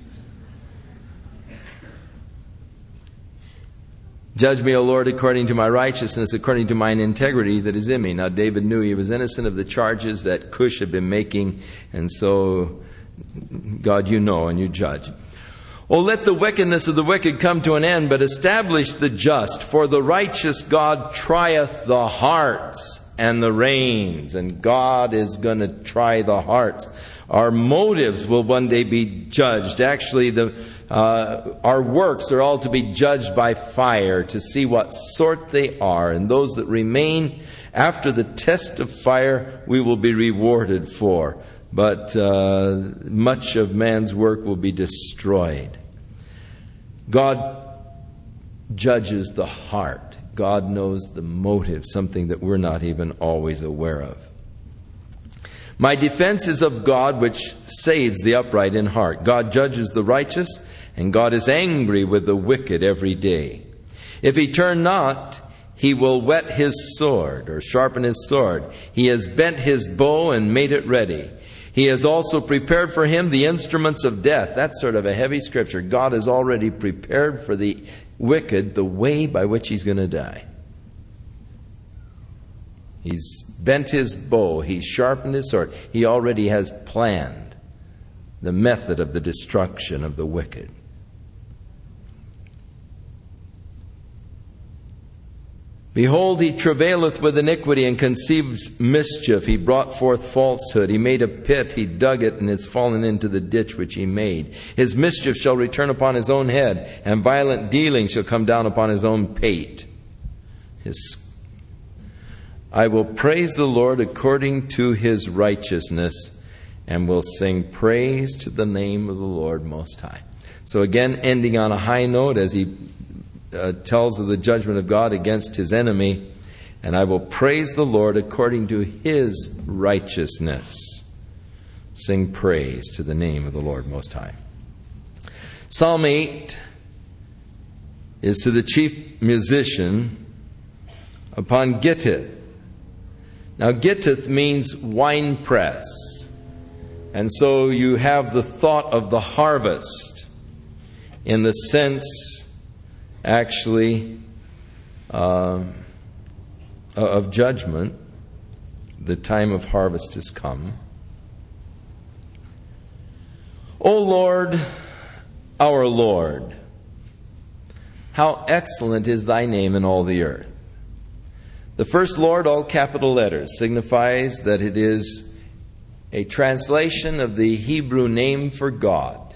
Judge me, O Lord, according to my righteousness, according to mine integrity that is in me. Now, David knew he was innocent of the charges that Cush had been making. And so, God, you know and you judge. Oh, let the wickedness of the wicked come to an end, but establish the just. For the righteous God trieth the hearts and the reins. And God is going to try the hearts. Our motives will one day be judged. Actually, our works are all to be judged by fire to see what sort they are. And those that remain after the test of fire, we will be rewarded for. But much of man's work will be destroyed. God judges the heart. God knows the motive, something that we're not even always aware of. My defense is of God, which saves the upright in heart. God judges the righteous, and God is angry with the wicked every day. If he turn not, he will whet his sword, or sharpen his sword. He has bent his bow and made it ready. He has also prepared for him the instruments of death. That's sort of a heavy scripture. God has already prepared for the wicked the way by which he's going to die. He's bent his bow. He's sharpened his sword. He already has planned the method of the destruction of the wicked. Behold, he travaileth with iniquity and conceives mischief. He brought forth falsehood. He made a pit. He dug it and is fallen into the ditch which he made. His mischief shall return upon his own head, and violent dealing shall come down upon his own pate. I will praise the Lord according to his righteousness, and will sing praise to the name of the Lord Most High. So again, ending on a high note as he tells of the judgment of God against his enemy. And I will praise the Lord according to his righteousness. Sing praise to the name of the Lord Most High. Psalm 8 is to the chief musician upon Gittith. Now, Gittith means wine press. And so you have the thought of the harvest in the sense, actually, of judgment. The time of harvest has come. O Lord, our Lord, how excellent is thy name in all the earth. The first Lord, all capital letters, signifies that it is a translation of the Hebrew name for God.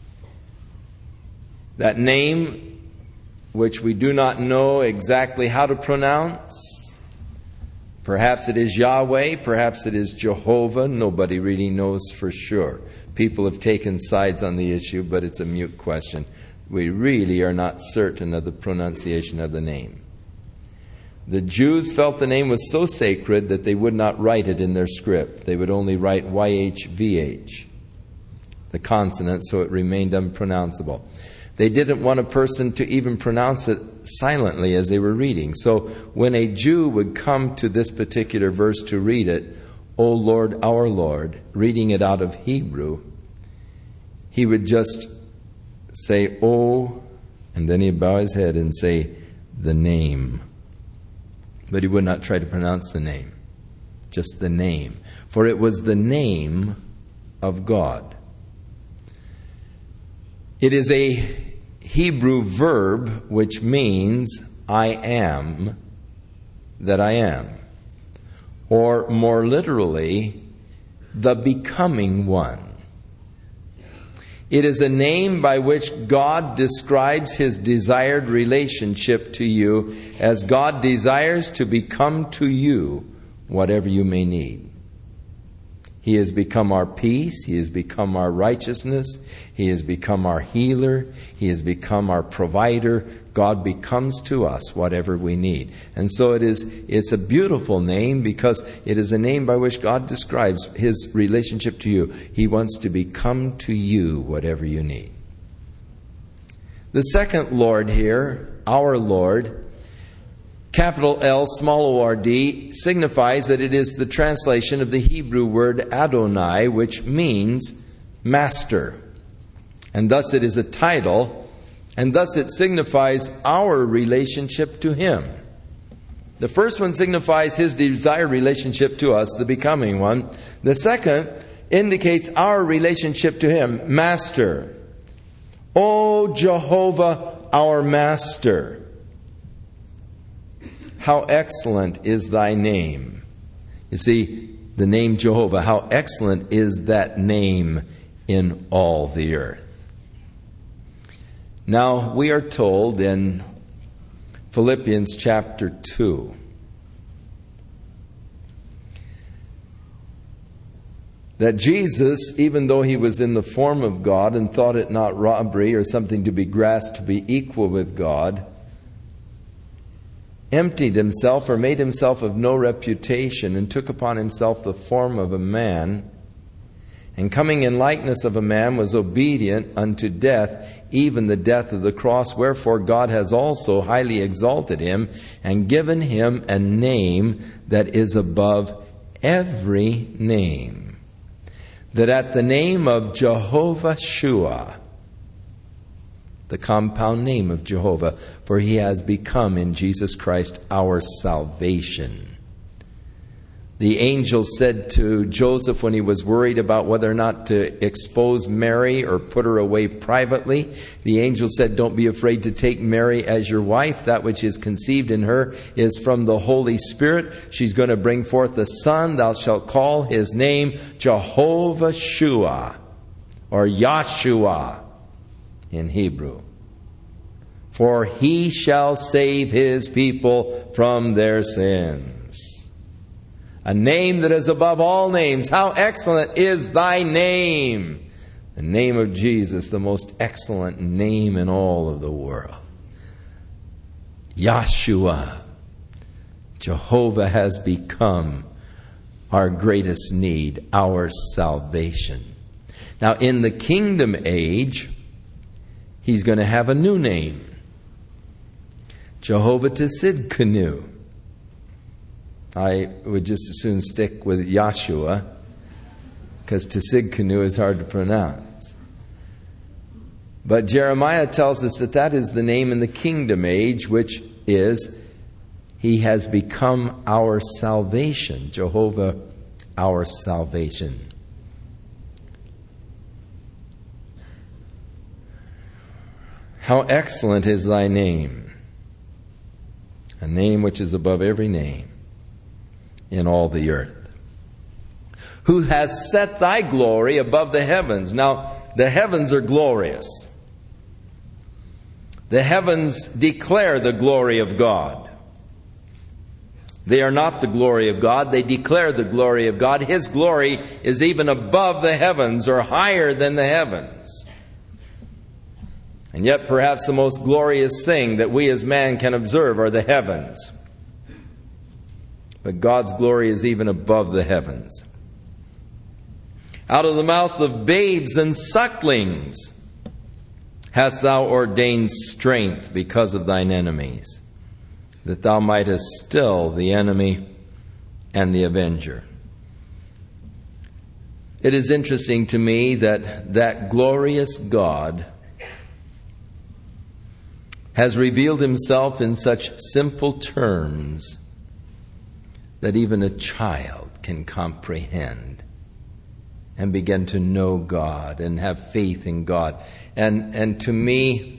That name, which we do not know exactly how to pronounce. Perhaps it is Yahweh, perhaps it is Jehovah. Nobody really knows for sure. People have taken sides on the issue, but it's a mute question. We really are not certain of the pronunciation of the name. The Jews felt the name was so sacred that they would not write it in their script. They would only write YHVH, the consonant, so it remained unpronounceable. They didn't want a person to even pronounce it silently as they were reading. So when a Jew would come to this particular verse to read it, O Lord, our Lord, reading it out of Hebrew, he would just say, "Oh," and then he'd bow his head and say, "the name." But he would not try to pronounce the name, just the name. For it was the name of God. It is a Hebrew verb which means I am that I am. Or more literally, the becoming one. It is a name by which God describes His desired relationship to you as God desires to become to you whatever you may need. He has become our peace. He has become our righteousness. He has become our healer. He has become our provider. God becomes to us whatever we need. And so it's a beautiful name because it is a name by which God describes His relationship to you. He wants to become to you whatever you need. The second Lord here, our Lord, capital L, small O-R-D, signifies that it is the translation of the Hebrew word Adonai, which means master. And thus it is a title, and thus it signifies our relationship to Him. The first one signifies His desired relationship to us, the becoming one. The second indicates our relationship to Him, master. O Jehovah, our master. How excellent is thy name. You see, the name Jehovah, how excellent is that name in all the earth. Now, we are told in Philippians chapter 2 that Jesus, even though He was in the form of God and thought it not robbery or something to be grasped to be equal with God, emptied Himself or made Himself of no reputation and took upon Himself the form of a man, and coming in likeness of a man was obedient unto death, even the death of the cross. Wherefore God has also highly exalted Him and given Him a name that is above every name, that at the name of Jehovah Shua, the compound name of Jehovah, for He has become in Jesus Christ our salvation. The angel said to Joseph when he was worried about whether or not to expose Mary or put her away privately, the angel said, "Don't be afraid to take Mary as your wife. That which is conceived in her is from the Holy Spirit. She's going to bring forth a son. Thou shalt call his name Jehovah Shua," or Yahshua in Hebrew. "For He shall save His people from their sins." A name that is above all names. How excellent is thy name! The name of Jesus, the most excellent name in all of the world. Yahshua. Jehovah has become our greatest need, our salvation. Now, in the kingdom age, He's going to have a new name. Jehovah Tsidkenu. I would just as soon stick with Yahshua because Tsidkenu is hard to pronounce. But Jeremiah tells us that is the name in the kingdom age, which is, He has become our salvation. Jehovah, our salvation. How excellent is thy name, a name which is above every name in all the earth. Who has set thy glory above the heavens. Now, the heavens are glorious. The heavens declare the glory of God. They are not the glory of God. They declare the glory of God. His glory is even above the heavens, or higher than the heavens. And yet perhaps the most glorious thing that we as man can observe are the heavens. But God's glory is even above the heavens. Out of the mouth of babes and sucklings hast thou ordained strength because of thine enemies, that thou mightest still the enemy and the avenger. It is interesting to me that glorious God has revealed Himself in such simple terms that even a child can comprehend and begin to know God and have faith in God. And to me,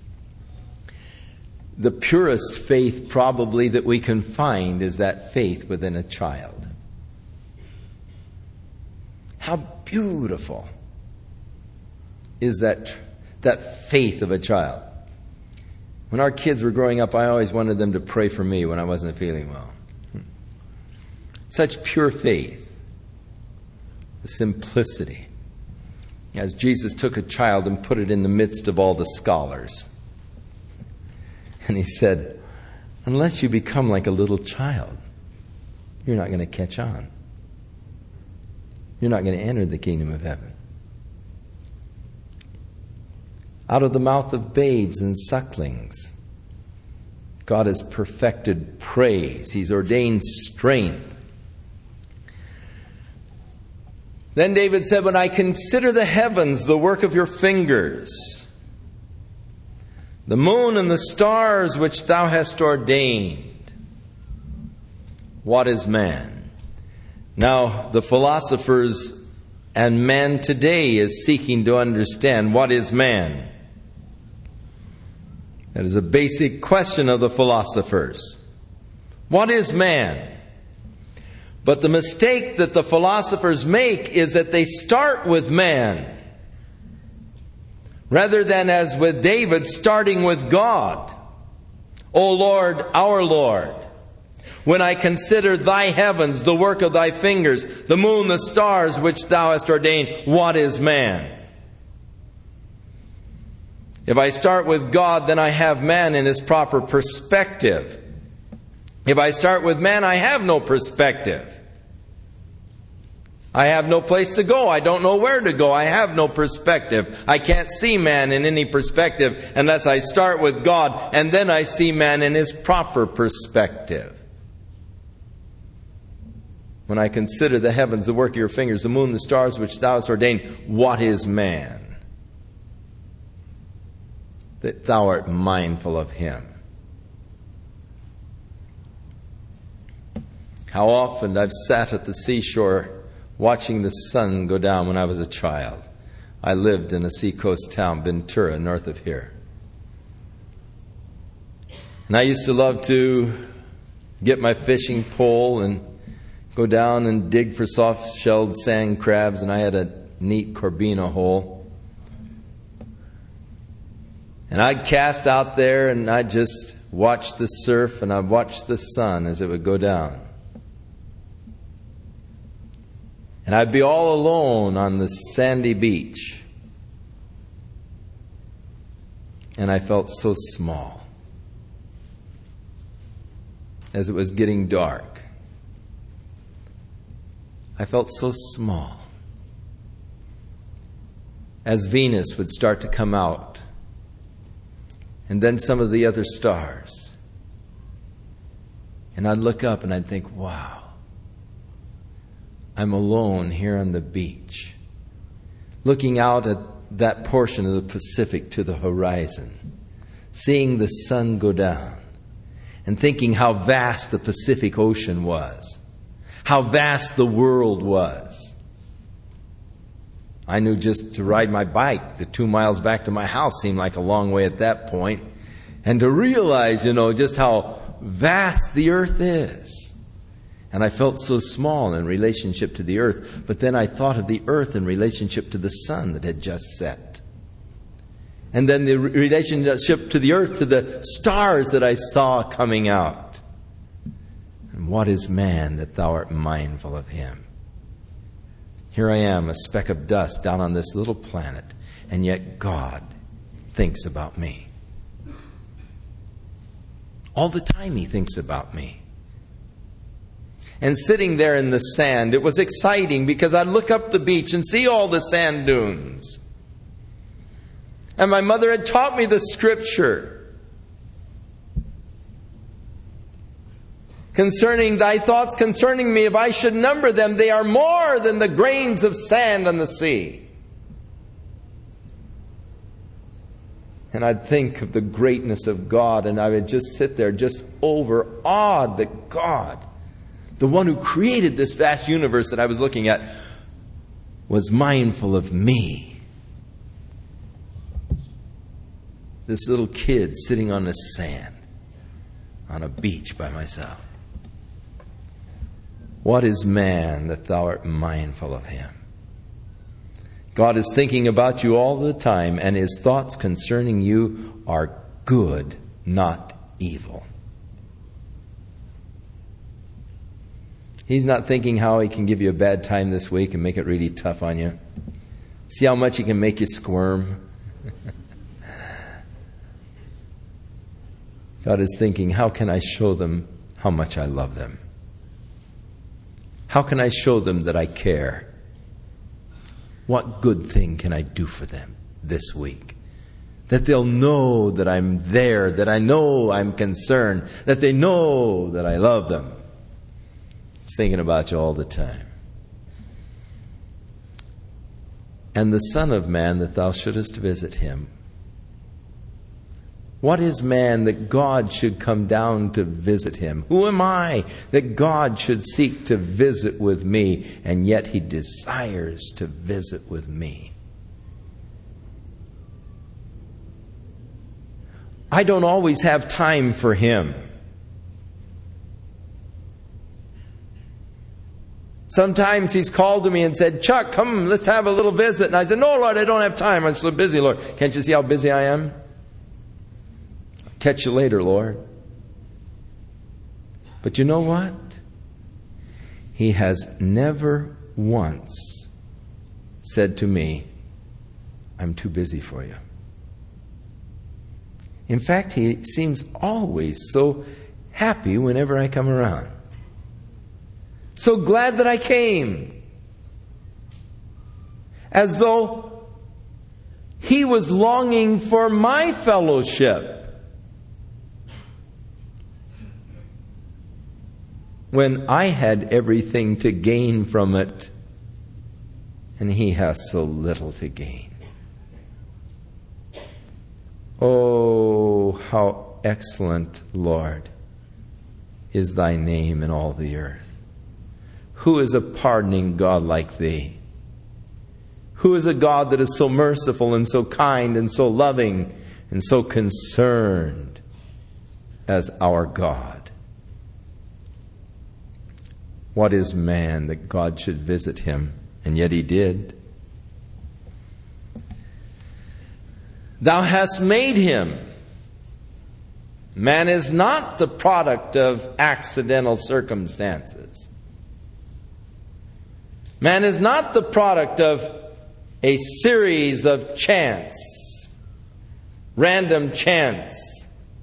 the purest faith probably that we can find is that faith within a child. How beautiful is that faith of a child. When our kids were growing up, I always wanted them to pray for me when I wasn't feeling well. Such pure faith. The simplicity. As Jesus took a child and put it in the midst of all the scholars. And He said, unless you become like a little child, you're not going to catch on. You're not going to enter the kingdom of heaven. Out of the mouth of babes and sucklings, God has perfected praise. He's ordained strength. Then David said, when I consider the heavens, the work of your fingers, the moon and the stars which thou hast ordained, what is man? Now, the philosophers and man today is seeking to understand what is man. That is a basic question of the philosophers. What is man? But the mistake that the philosophers make is that they start with man, rather than, as with David, starting with God. O Lord, our Lord, when I consider thy heavens, the work of thy fingers, the moon, the stars which thou hast ordained, what is man? If I start with God, then I have man in his proper perspective. If I start with man, I have no perspective. I have no place to go. I don't know where to go. I have no perspective. I can't see man in any perspective unless I start with God, and then I see man in his proper perspective. When I consider the heavens, the work of your fingers, the moon, the stars which thou hast ordained, what is man? That thou art mindful of him. How often I've sat at the seashore watching the sun go down when I was a child. I lived in a seacoast town, Ventura, north of here. And I used to love to get my fishing pole and go down and dig for soft-shelled sand crabs, and I had a neat Corbina hole. And I'd cast out there and I'd just watch the surf and I'd watch the sun as it would go down. And I'd be all alone on the sandy beach. And I felt so small. As it was getting dark, I felt so small. As Venus would start to come out, and then some of the other stars. And I'd look up and I'd think, wow, I'm alone here on the beach, looking out at that portion of the Pacific to the horizon, seeing the sun go down, and thinking how vast the Pacific Ocean was, how vast the world was. I knew just to ride my bike, the 2 miles back to my house seemed like a long way at that point. And to realize, just how vast the earth is. And I felt so small in relationship to the earth. But then I thought of the earth in relationship to the sun that had just set. And then the relationship to the earth, to the stars that I saw coming out. And what is man that thou art mindful of him? Here I am, a speck of dust down on this little planet, and yet God thinks about me. All the time He thinks about me. And sitting there in the sand, it was exciting because I'd look up the beach and see all the sand dunes. And my mother had taught me the scripture concerning thy thoughts concerning me, if I should number them, they are more than the grains of sand on the sea. And I'd think of the greatness of God, and I would just sit there just overawed that God, the one who created this vast universe that I was looking at, was mindful of me. This little kid sitting on the sand on a beach by myself. What is man that thou art mindful of him? God is thinking about you all the time, and His thoughts concerning you are good, not evil. He's not thinking how He can give you a bad time this week and make it really tough on you. See how much He can make you squirm. God is thinking, how can I show them how much I love them? How can I show them that I care? What good thing can I do for them this week? That they'll know that I'm there, that I know I'm concerned, that they know that I love them. He's thinking about you all the time. And the Son of Man, that thou shouldest visit him. What is man that God should come down to visit him? Who am I that God should seek to visit with me? And yet He desires to visit with me. I don't always have time for Him. Sometimes He's called to me and said, Chuck, come, let's have a little visit. And I said, no, Lord, I don't have time. I'm so busy, Lord. Can't you see how busy I am? Catch you later, Lord. But you know what? He has never once said to me, I'm too busy for you. In fact, He seems always so happy whenever I come around. So glad that I came. As though He was longing for my fellowship. When I had everything to gain from it, and He has so little to gain. Oh, how excellent, Lord, is Thy name in all the earth. Who is a pardoning God like Thee? Who is a God that is so merciful and so kind and so loving and so concerned as our God? What is man that God should visit him? And yet He did. Thou hast made him. Man is not the product of accidental circumstances. Man is not the product of a series of chance, random chance,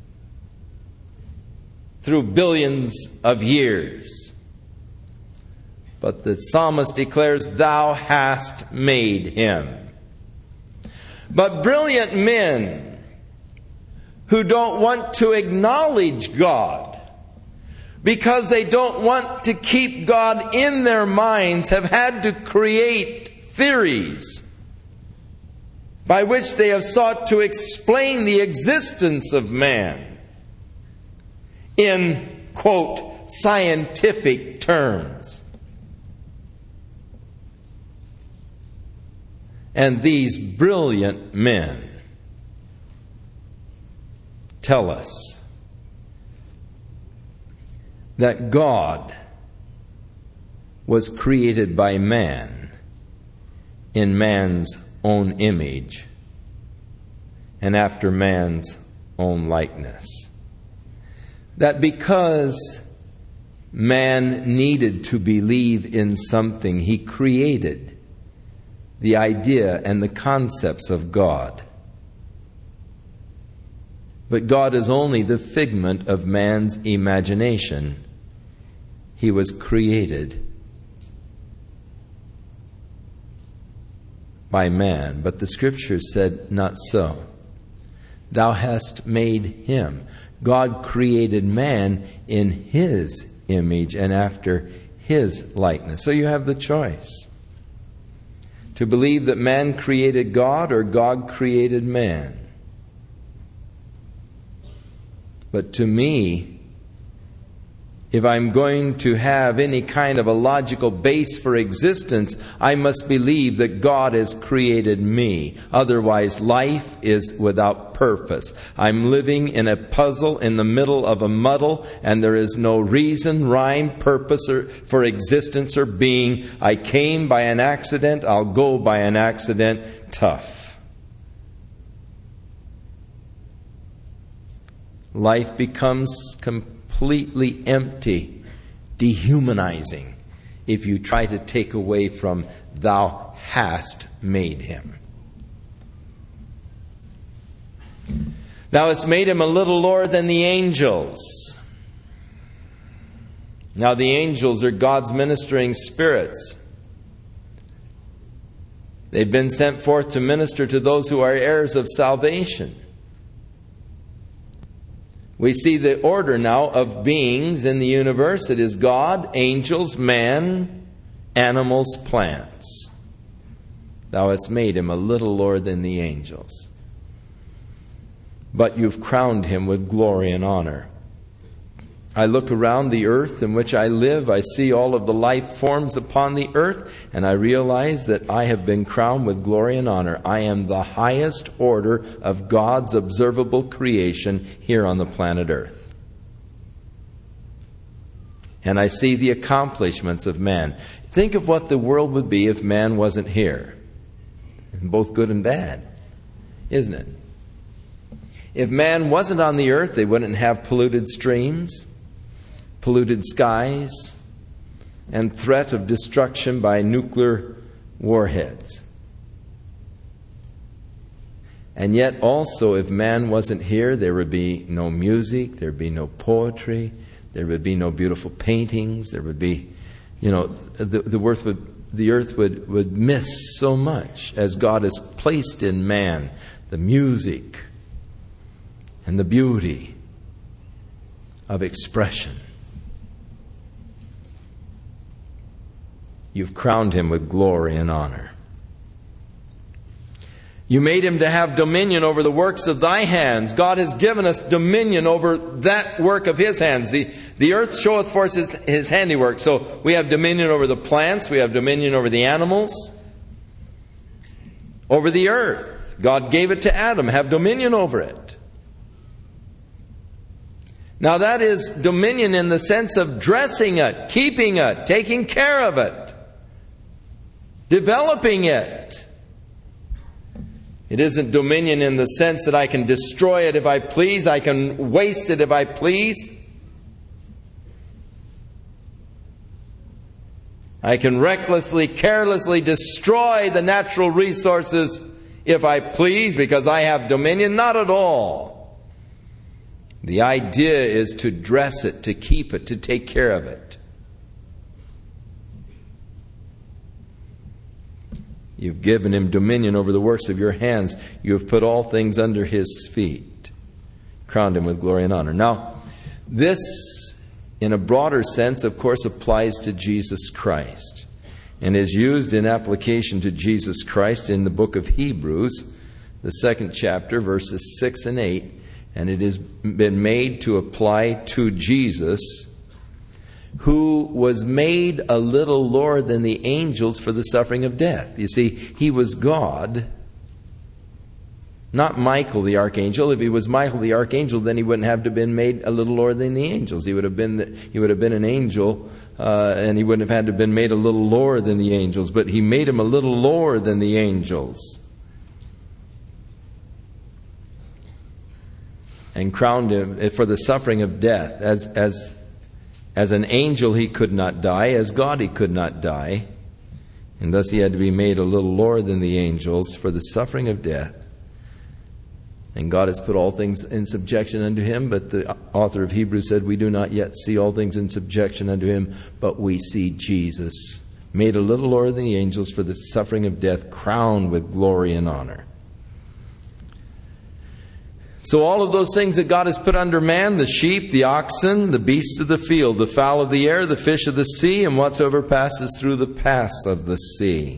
through billions of years. But the psalmist declares, Thou hast made him. But brilliant men who don't want to acknowledge God, because they don't want to keep God in their minds, have had to create theories by which they have sought to explain the existence of man in, quote, scientific terms. And these brilliant men tell us that God was created by man in man's own image and after man's own likeness. That because man needed to believe in something, he created the idea and the concepts of God. But God is only the figment of man's imagination. He was created by man. But the Scriptures said, not so. Thou hast made him. God created man in his image and after his likeness. So you have the choice to believe that man created God or God created man. But to me, if I'm going to have any kind of a logical base for existence, I must believe that God has created me. Otherwise, life is without purpose. I'm living in a puzzle in the middle of a muddle, and there is no reason, rhyme, purpose for existence or being. I came by an accident, I'll go by an accident. Tough. Life becomes completely empty, dehumanizing, if you try to take away from thou hast made him. Thou hast made him a little lower than the angels. Now the angels are God's ministering spirits. They've been sent forth to minister to those who are heirs of salvation. We see the order now of beings in the universe. It is God, angels, man, animals, plants. Thou hast made him a little lower than the angels. But you've crowned him with glory and honor. I look around the earth in which I live. I see all of the life forms upon the earth, and I realize that I have been crowned with glory and honor. I am the highest order of God's observable creation here on the planet Earth. And I see the accomplishments of man. Think of what the world would be if man wasn't here. Both good and bad, isn't it? If man wasn't on the earth, they wouldn't have polluted streams, polluted skies, and threat of destruction by nuclear warheads. And yet also, if man wasn't here, there would be no music, there would be no poetry, there would be no beautiful paintings, there would be, the earth would miss so much as God has placed in man the music and the beauty of expression. You've crowned him with glory and honor. You made him to have dominion over the works of thy hands. God has given us dominion over that work of his hands. The earth showeth forth his handiwork. So we have dominion over the plants. We have dominion over the animals. Over the earth. God gave it to Adam. Have dominion over it. Now that is dominion in the sense of dressing it, keeping it, taking care of it, developing it. It isn't dominion in the sense that I can destroy it if I please, I can waste it if I please. I can recklessly, carelessly destroy the natural resources if I please because I have dominion. Not at all. The idea is to dress it, to keep it, to take care of it. You've given him dominion over the works of your hands. You have put all things under his feet. Crowned him with glory and honor. Now, this in a broader sense, of course, applies to Jesus Christ and is used in application to Jesus Christ in the book of Hebrews, the 2nd chapter, verses 6 and 8. And it has been made to apply to Jesus, who was made a little lower than the angels for the suffering of death. You see, he was God, not Michael the archangel. If he was Michael the archangel, then he wouldn't have to have been made a little lower than the angels. He would have been an angel, and he wouldn't have had to have been made a little lower than the angels. But he made him a little lower than the angels, and crowned him for the suffering of death. As an angel he could not die, as God he could not die, and thus he had to be made a little lower than the angels for the suffering of death. And God has put all things in subjection unto him, but the author of Hebrews said, we do not yet see all things in subjection unto him, but we see Jesus, made a little lower than the angels for the suffering of death, crowned with glory and honor. So all of those things that God has put under man, the sheep, the oxen, the beasts of the field, the fowl of the air, the fish of the sea, and whatsoever passes through the paths of the sea.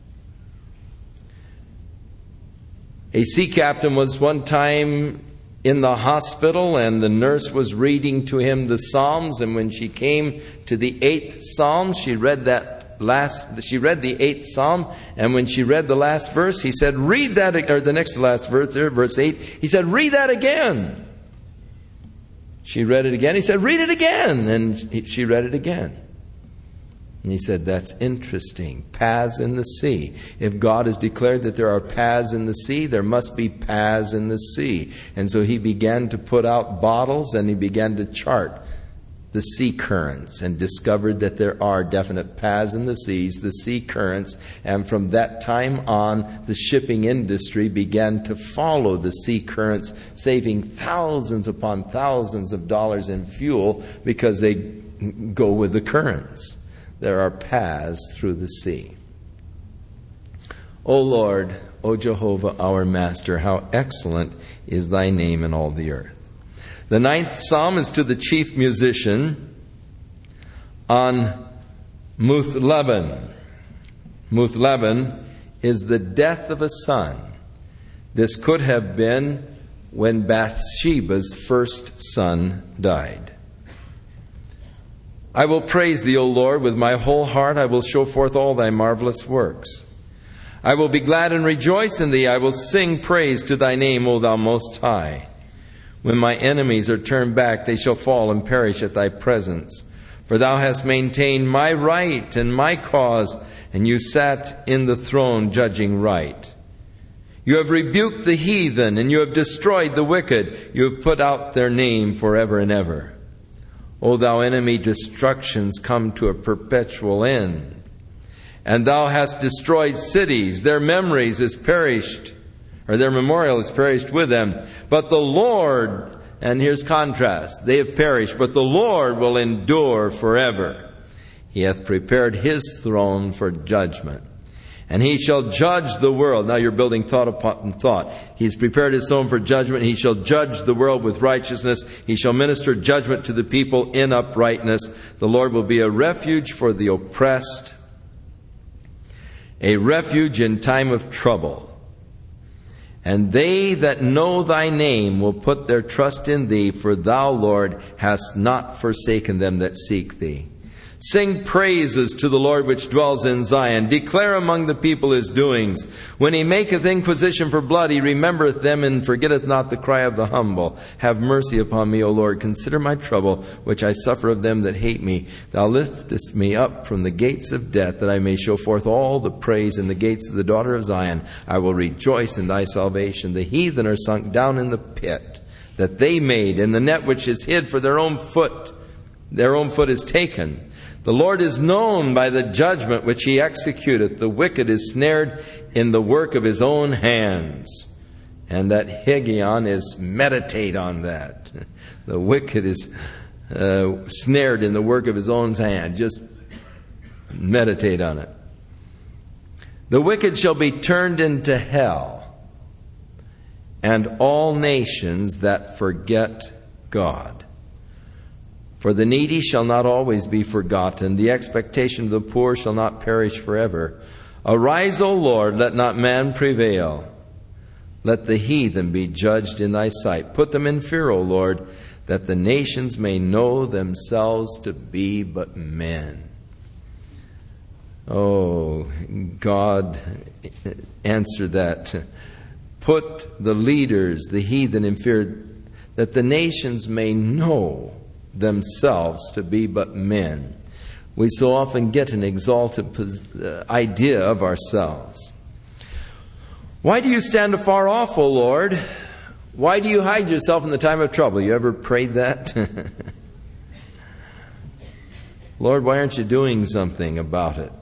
A sea captain was one time in the hospital, and the nurse was reading to him the Psalms, and when she came to the 8th Psalm, she read the 8th Psalm, and when she read the last verse, he said, read that, or the next to last verse there, verse 8, he said, read that again. She read it again. He said, read it again. And she read it again. And he said, that's interesting. Paths in the sea. If God has declared that there are paths in the sea, there must be paths in the sea. And so he began to put out bottles, and he began to chart the sea currents, and discovered that there are definite paths in the seas, the sea currents. And from that time on, the shipping industry began to follow the sea currents, saving thousands upon thousands of dollars in fuel because they go with the currents. There are paths through the sea. O Lord, O Jehovah, our Master, how excellent is thy name in all the earth. The 9th Psalm is to the chief musician on Muth-Leben. Muth-Leben is the death of a son. This could have been when Bathsheba's first son died. I will praise thee, O Lord, with my whole heart. I will show forth all thy marvelous works. I will be glad and rejoice in thee. I will sing praise to thy name, O thou most high. When my enemies are turned back, they shall fall and perish at thy presence. For thou hast maintained my right and my cause, and you sat in the throne judging right. You have rebuked the heathen, and you have destroyed the wicked. You have put out their name forever and ever. O thou enemy, destructions come to a perpetual end. And thou hast destroyed cities, their memories is perished, or their memorial is perished with them. But the Lord, and here's contrast, they have perished, but the Lord will endure forever. He hath prepared his throne for judgment, and he shall judge the world. Now you're building thought upon thought. He's prepared his throne for judgment. He shall judge the world with righteousness. He shall minister judgment to the people in uprightness. The Lord will be a refuge for the oppressed, a refuge in time of trouble. And they that know thy name will put their trust in thee, for thou, Lord, hast not forsaken them that seek thee. Sing praises to the Lord which dwells in Zion. Declare among the people his doings. When he maketh inquisition for blood, he remembereth them and forgetteth not the cry of the humble. Have mercy upon me, O Lord. Consider my trouble, which I suffer of them that hate me. Thou liftest me up from the gates of death, that I may show forth all the praise in the gates of the daughter of Zion. I will rejoice in thy salvation. The heathen are sunk down in the pit that they made, in the net which is hid for their own foot. Their own foot is taken. The Lord is known by the judgment which he executeth. The wicked is snared in the work of his own hands. And that Hegion is meditate on that. The wicked is snared in the work of his own hand. Just meditate on it. The wicked shall be turned into hell, and all nations that forget God. For the needy shall not always be forgotten. The expectation of the poor shall not perish forever. Arise, O Lord, let not man prevail. Let the heathen be judged in thy sight. Put them in fear, O Lord, that the nations may know themselves to be but men. Oh, God, answer that. Put the leaders, the heathen, in fear, that the nations may know themselves to be but men. We so often get an exalted idea of ourselves. Why do you stand afar off, O Lord? Why do you hide yourself in the time of trouble? You ever prayed that? Lord, why aren't you doing something about it?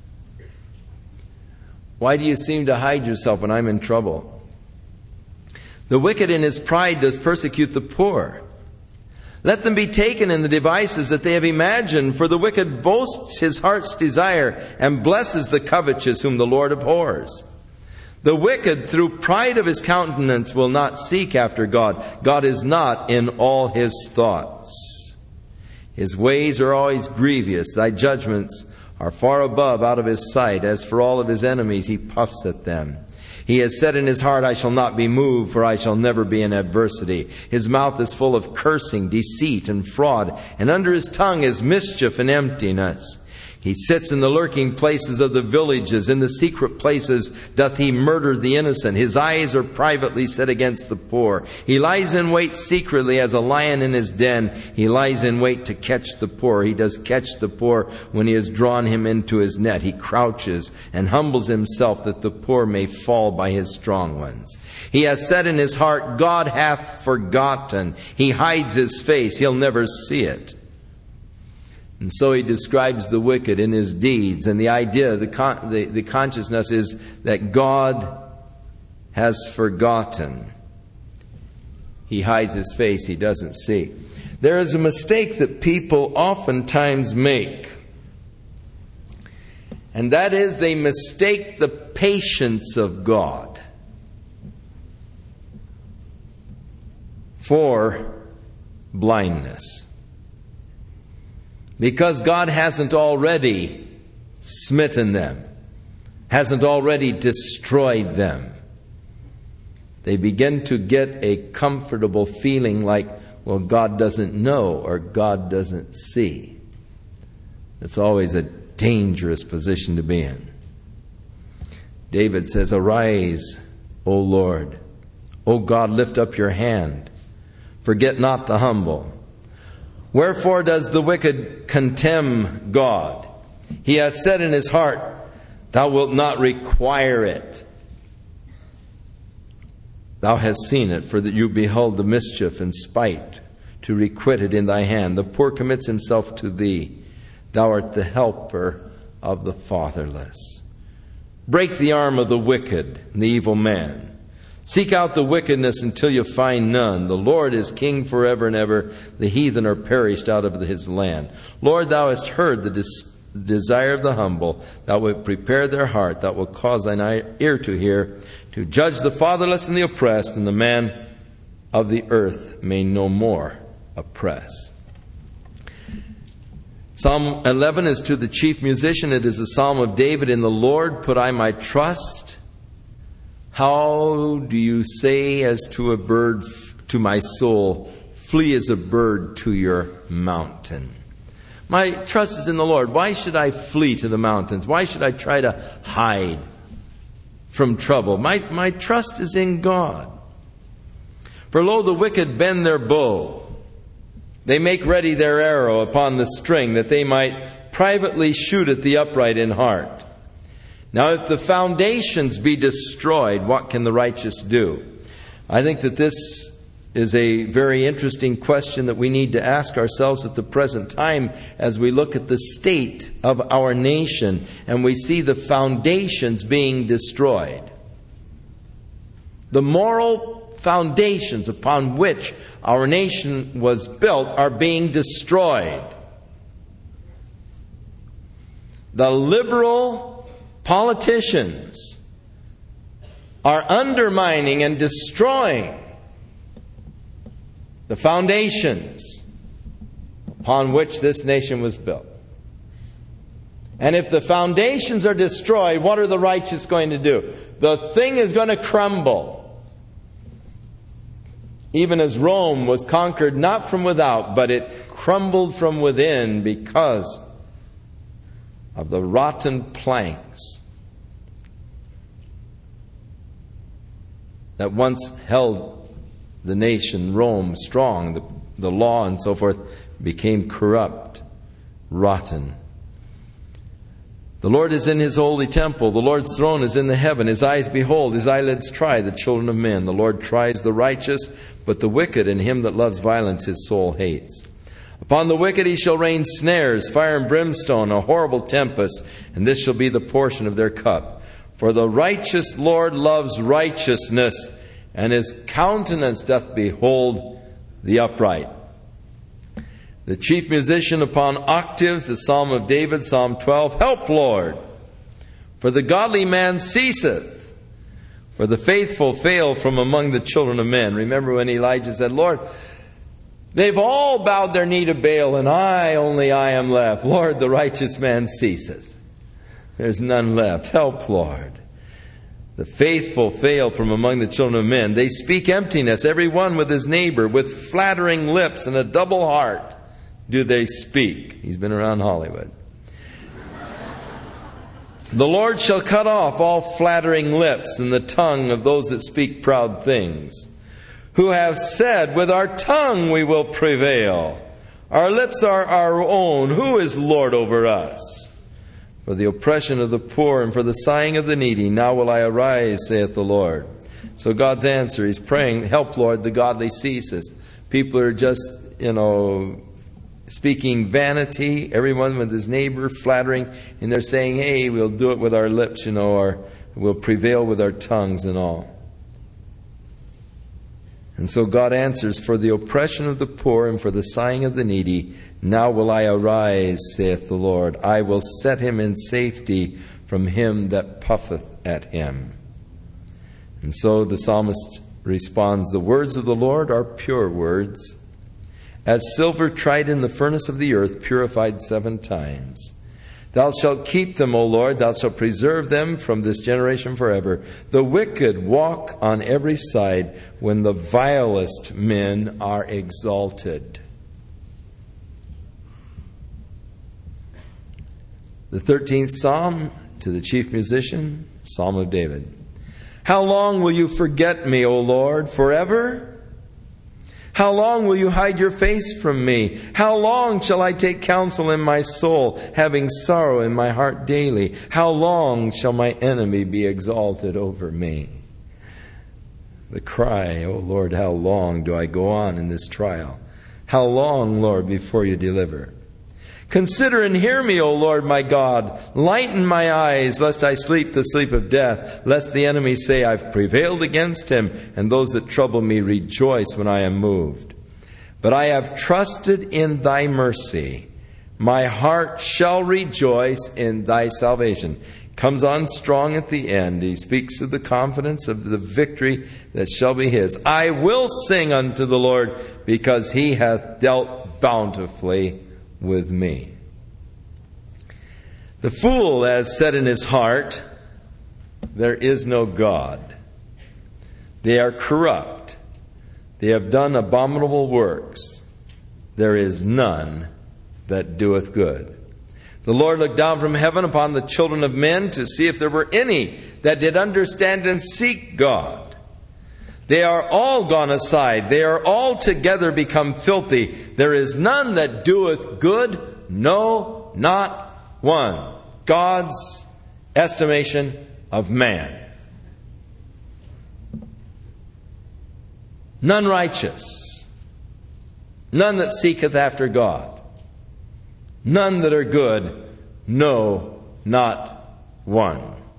Why do you seem to hide yourself when I'm in trouble? The wicked in his pride does persecute the poor. Let them be taken in the devices that they have imagined, for the wicked boasts his heart's desire and blesses the covetous whom the Lord abhors. The wicked, through pride of his countenance, will not seek after God. God is not in all his thoughts. His ways are always grievous. Thy judgments are far above out of his sight. As for all of his enemies, he puffs at them. He has said in his heart, I shall not be moved, for I shall never be in adversity. His mouth is full of cursing, deceit, and fraud, and under his tongue is mischief and emptiness. He sits in the lurking places of the villages. In the secret places doth he murder the innocent. His eyes are privately set against the poor. He lies in wait secretly as a lion in his den. He lies in wait to catch the poor. He does catch the poor when he has drawn him into his net. He crouches and humbles himself that the poor may fall by his strong ones. He has said in his heart, God hath forgotten. He hides his face. He'll never see it. And so he describes the wicked in his deeds. And the idea, the consciousness is that God has forgotten. He hides his face. He doesn't see. There is a mistake that people oftentimes make. And that is they mistake the patience of God for blindness. Because God hasn't already smitten them, hasn't already destroyed them. They begin to get a comfortable feeling like, well, God doesn't know or God doesn't see. It's always a dangerous position to be in. David says, Arise, O Lord. O God, lift up your hand. Forget not the humble. Wherefore does the wicked contemn God? He has said in his heart, Thou wilt not require it. Thou hast seen it, for that you beheld the mischief and spite, to requite it in thy hand. The poor commits himself to thee. Thou art the helper of the fatherless. Break the arm of the wicked and the evil man. Seek out the wickedness until you find none. The Lord is king forever and ever. The heathen are perished out of his land. Lord, thou hast heard the desire of the humble. Thou wilt prepare their heart. Thou wilt cause thine ear to hear, to judge the fatherless and the oppressed, and the man of the earth may no more oppress. Psalm 11 is to the chief musician. It is a psalm of David. In the Lord put I my trust. How do you say as to a bird to my soul, flee as a bird to your mountain? My trust is in the Lord. Why should I flee to the mountains? Why should I try to hide from trouble? My trust is in God. For lo, the wicked bend their bow. They make ready their arrow upon the string, that they might privately shoot at the upright in heart. Now, if the foundations be destroyed, what can the righteous do? I think that this is a very interesting question that we need to ask ourselves at the present time as we look at the state of our nation and we see the foundations being destroyed. The moral foundations upon which our nation was built are being destroyed. The liberal politicians are undermining and destroying the foundations upon which this nation was built. And if the foundations are destroyed, what are the righteous going to do? The thing is going to crumble. Even as Rome was conquered not from without, but it crumbled from within because of the rotten planks that once held the nation, Rome, strong. The law and so forth became corrupt, rotten. The Lord is in His holy temple. The Lord's throne is in the heaven. His eyes behold, His eyelids try the children of men. The Lord tries the righteous, but the wicked and him that loves violence His soul hates. Upon the wicked He shall rain snares, fire and brimstone, a horrible tempest, and this shall be the portion of their cup. For the righteous Lord loves righteousness, and His countenance doth behold the upright. The chief musician upon octaves, the Psalm of David, Psalm 12, Help, Lord, for the godly man ceaseth, for the faithful fail from among the children of men. Remember when Elijah said, Lord, they've all bowed their knee to Baal, and I am left. Lord, the righteous man ceaseth. There's none left. Help, Lord. The faithful fail from among the children of men. They speak emptiness, every one with his neighbor, with flattering lips and a double heart do they speak. He's been around Hollywood. The Lord shall cut off all flattering lips and the tongue of those that speak proud things, who have said, with our tongue we will prevail. Our lips are our own. Who is Lord over us? For the oppression of the poor and for the sighing of the needy, now will I arise, saith the Lord. So God's answer, He's praying, help, Lord, the godly ceases. People are just, speaking vanity, everyone with his neighbor, flattering, and they're saying, hey, we'll do it with our lips, or we'll prevail with our tongues and all. And so God answers, for the oppression of the poor and for the sighing of the needy, now will I arise, saith the Lord. I will set him in safety from him that puffeth at him. And so the psalmist responds, the words of the Lord are pure words, as silver tried in the furnace of the earth, purified 7 times. Thou shalt keep them, O Lord, thou shalt preserve them from this generation forever. The wicked walk on every side when the vilest men are exalted. The 13th Psalm, to the chief musician, Psalm of David. How long will you forget me, O Lord, forever? How long will you hide your face from me? How long shall I take counsel in my soul, having sorrow in my heart daily? How long shall my enemy be exalted over me? The cry, O Lord, how long do I go on in this trial? How long, Lord, before you deliver? Consider and hear me, O Lord my God. Lighten my eyes, lest I sleep the sleep of death, lest the enemy say, I've prevailed against him, and those that trouble me rejoice when I am moved. But I have trusted in thy mercy. My heart shall rejoice in thy salvation. Comes on strong at the end. He speaks of the confidence of the victory that shall be his. I will sing unto the Lord, because he hath dealt bountifully with me. The fool has said in his heart, there is no God. They are corrupt. They have done abominable works. There is none that doeth good. The Lord looked down from heaven upon the children of men to see if there were any that did understand and seek God. They are all gone aside. They are altogether become filthy. There is none that doeth good, no, not one. God's estimation of man. None righteous. None that seeketh after God. None that are good, no, not one.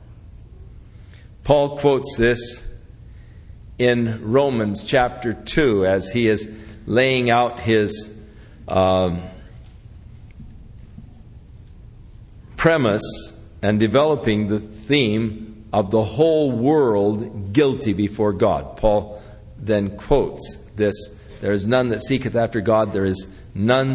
Paul quotes this in Romans chapter 2 as he is laying out his premise and developing the theme of the whole world guilty before God. Paul then quotes this, there is none that seeketh after God, there is none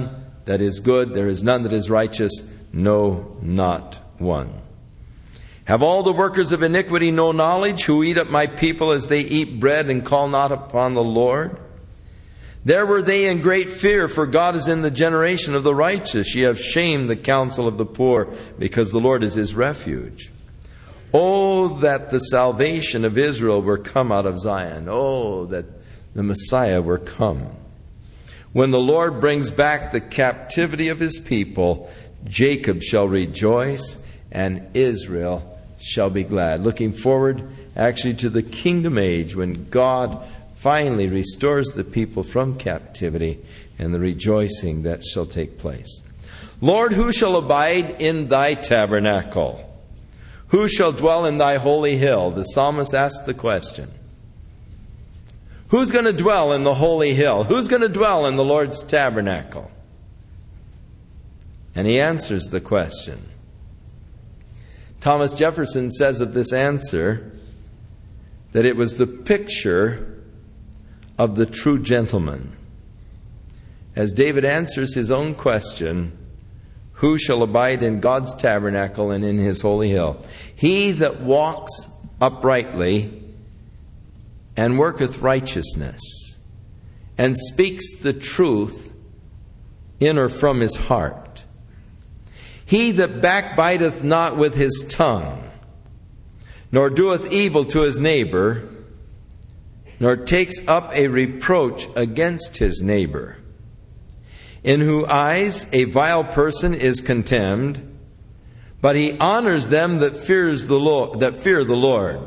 that is good. There is none that is righteous, no, not one. Have all the workers of iniquity no knowledge, who eat up my people as they eat bread and call not upon the Lord? There were they in great fear, for God is in the generation of the righteous. Ye have shamed the counsel of the poor, because the Lord is his refuge. Oh, that the salvation of Israel were come out of Zion. Oh, that the Messiah were come. When the Lord brings back the captivity of his people, Jacob shall rejoice and Israel shall be glad. Looking forward actually to the kingdom age when God finally restores the people from captivity and the rejoicing that shall take place. Lord, who shall abide in thy tabernacle? Who shall dwell in thy holy hill? The psalmist asked the question. Who's going to dwell in the holy hill? Who's going to dwell in the Lord's tabernacle? And he answers the question. Thomas Jefferson says of this answer that it was the picture of the true gentleman. As David answers his own question, who shall abide in God's tabernacle and in his holy hill? He that walks uprightly and worketh righteousness and speaks the truth in or from his heart. He that backbiteth not with his tongue, nor doeth evil to his neighbor, nor takes up a reproach against his neighbor, in whose eyes a vile person is contemned, but he honors them that fear the Lord.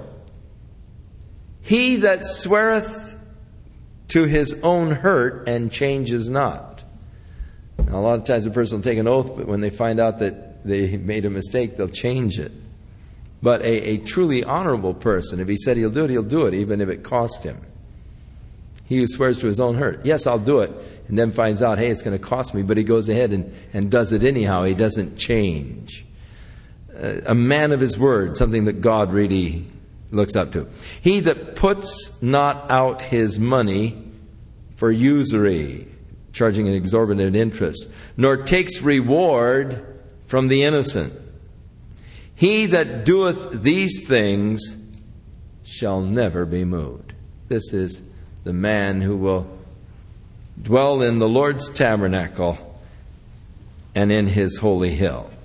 He that sweareth to his own hurt and changes not. Now, a lot of times a person will take an oath, but when they find out that they made a mistake, they'll change it. But a truly honorable person, if he said he'll do it, even if it cost him. He who swears to his own hurt, yes, I'll do it, and then finds out, hey, it's going to cost me, but he goes ahead and does it anyhow. He doesn't change. A man of his word, something that God really looks up to. He that puts not out his money for usury, charging an exorbitant interest, nor takes reward from the innocent. He that doeth these things shall never be moved. This is the man who will dwell in the Lord's tabernacle and in his holy hill.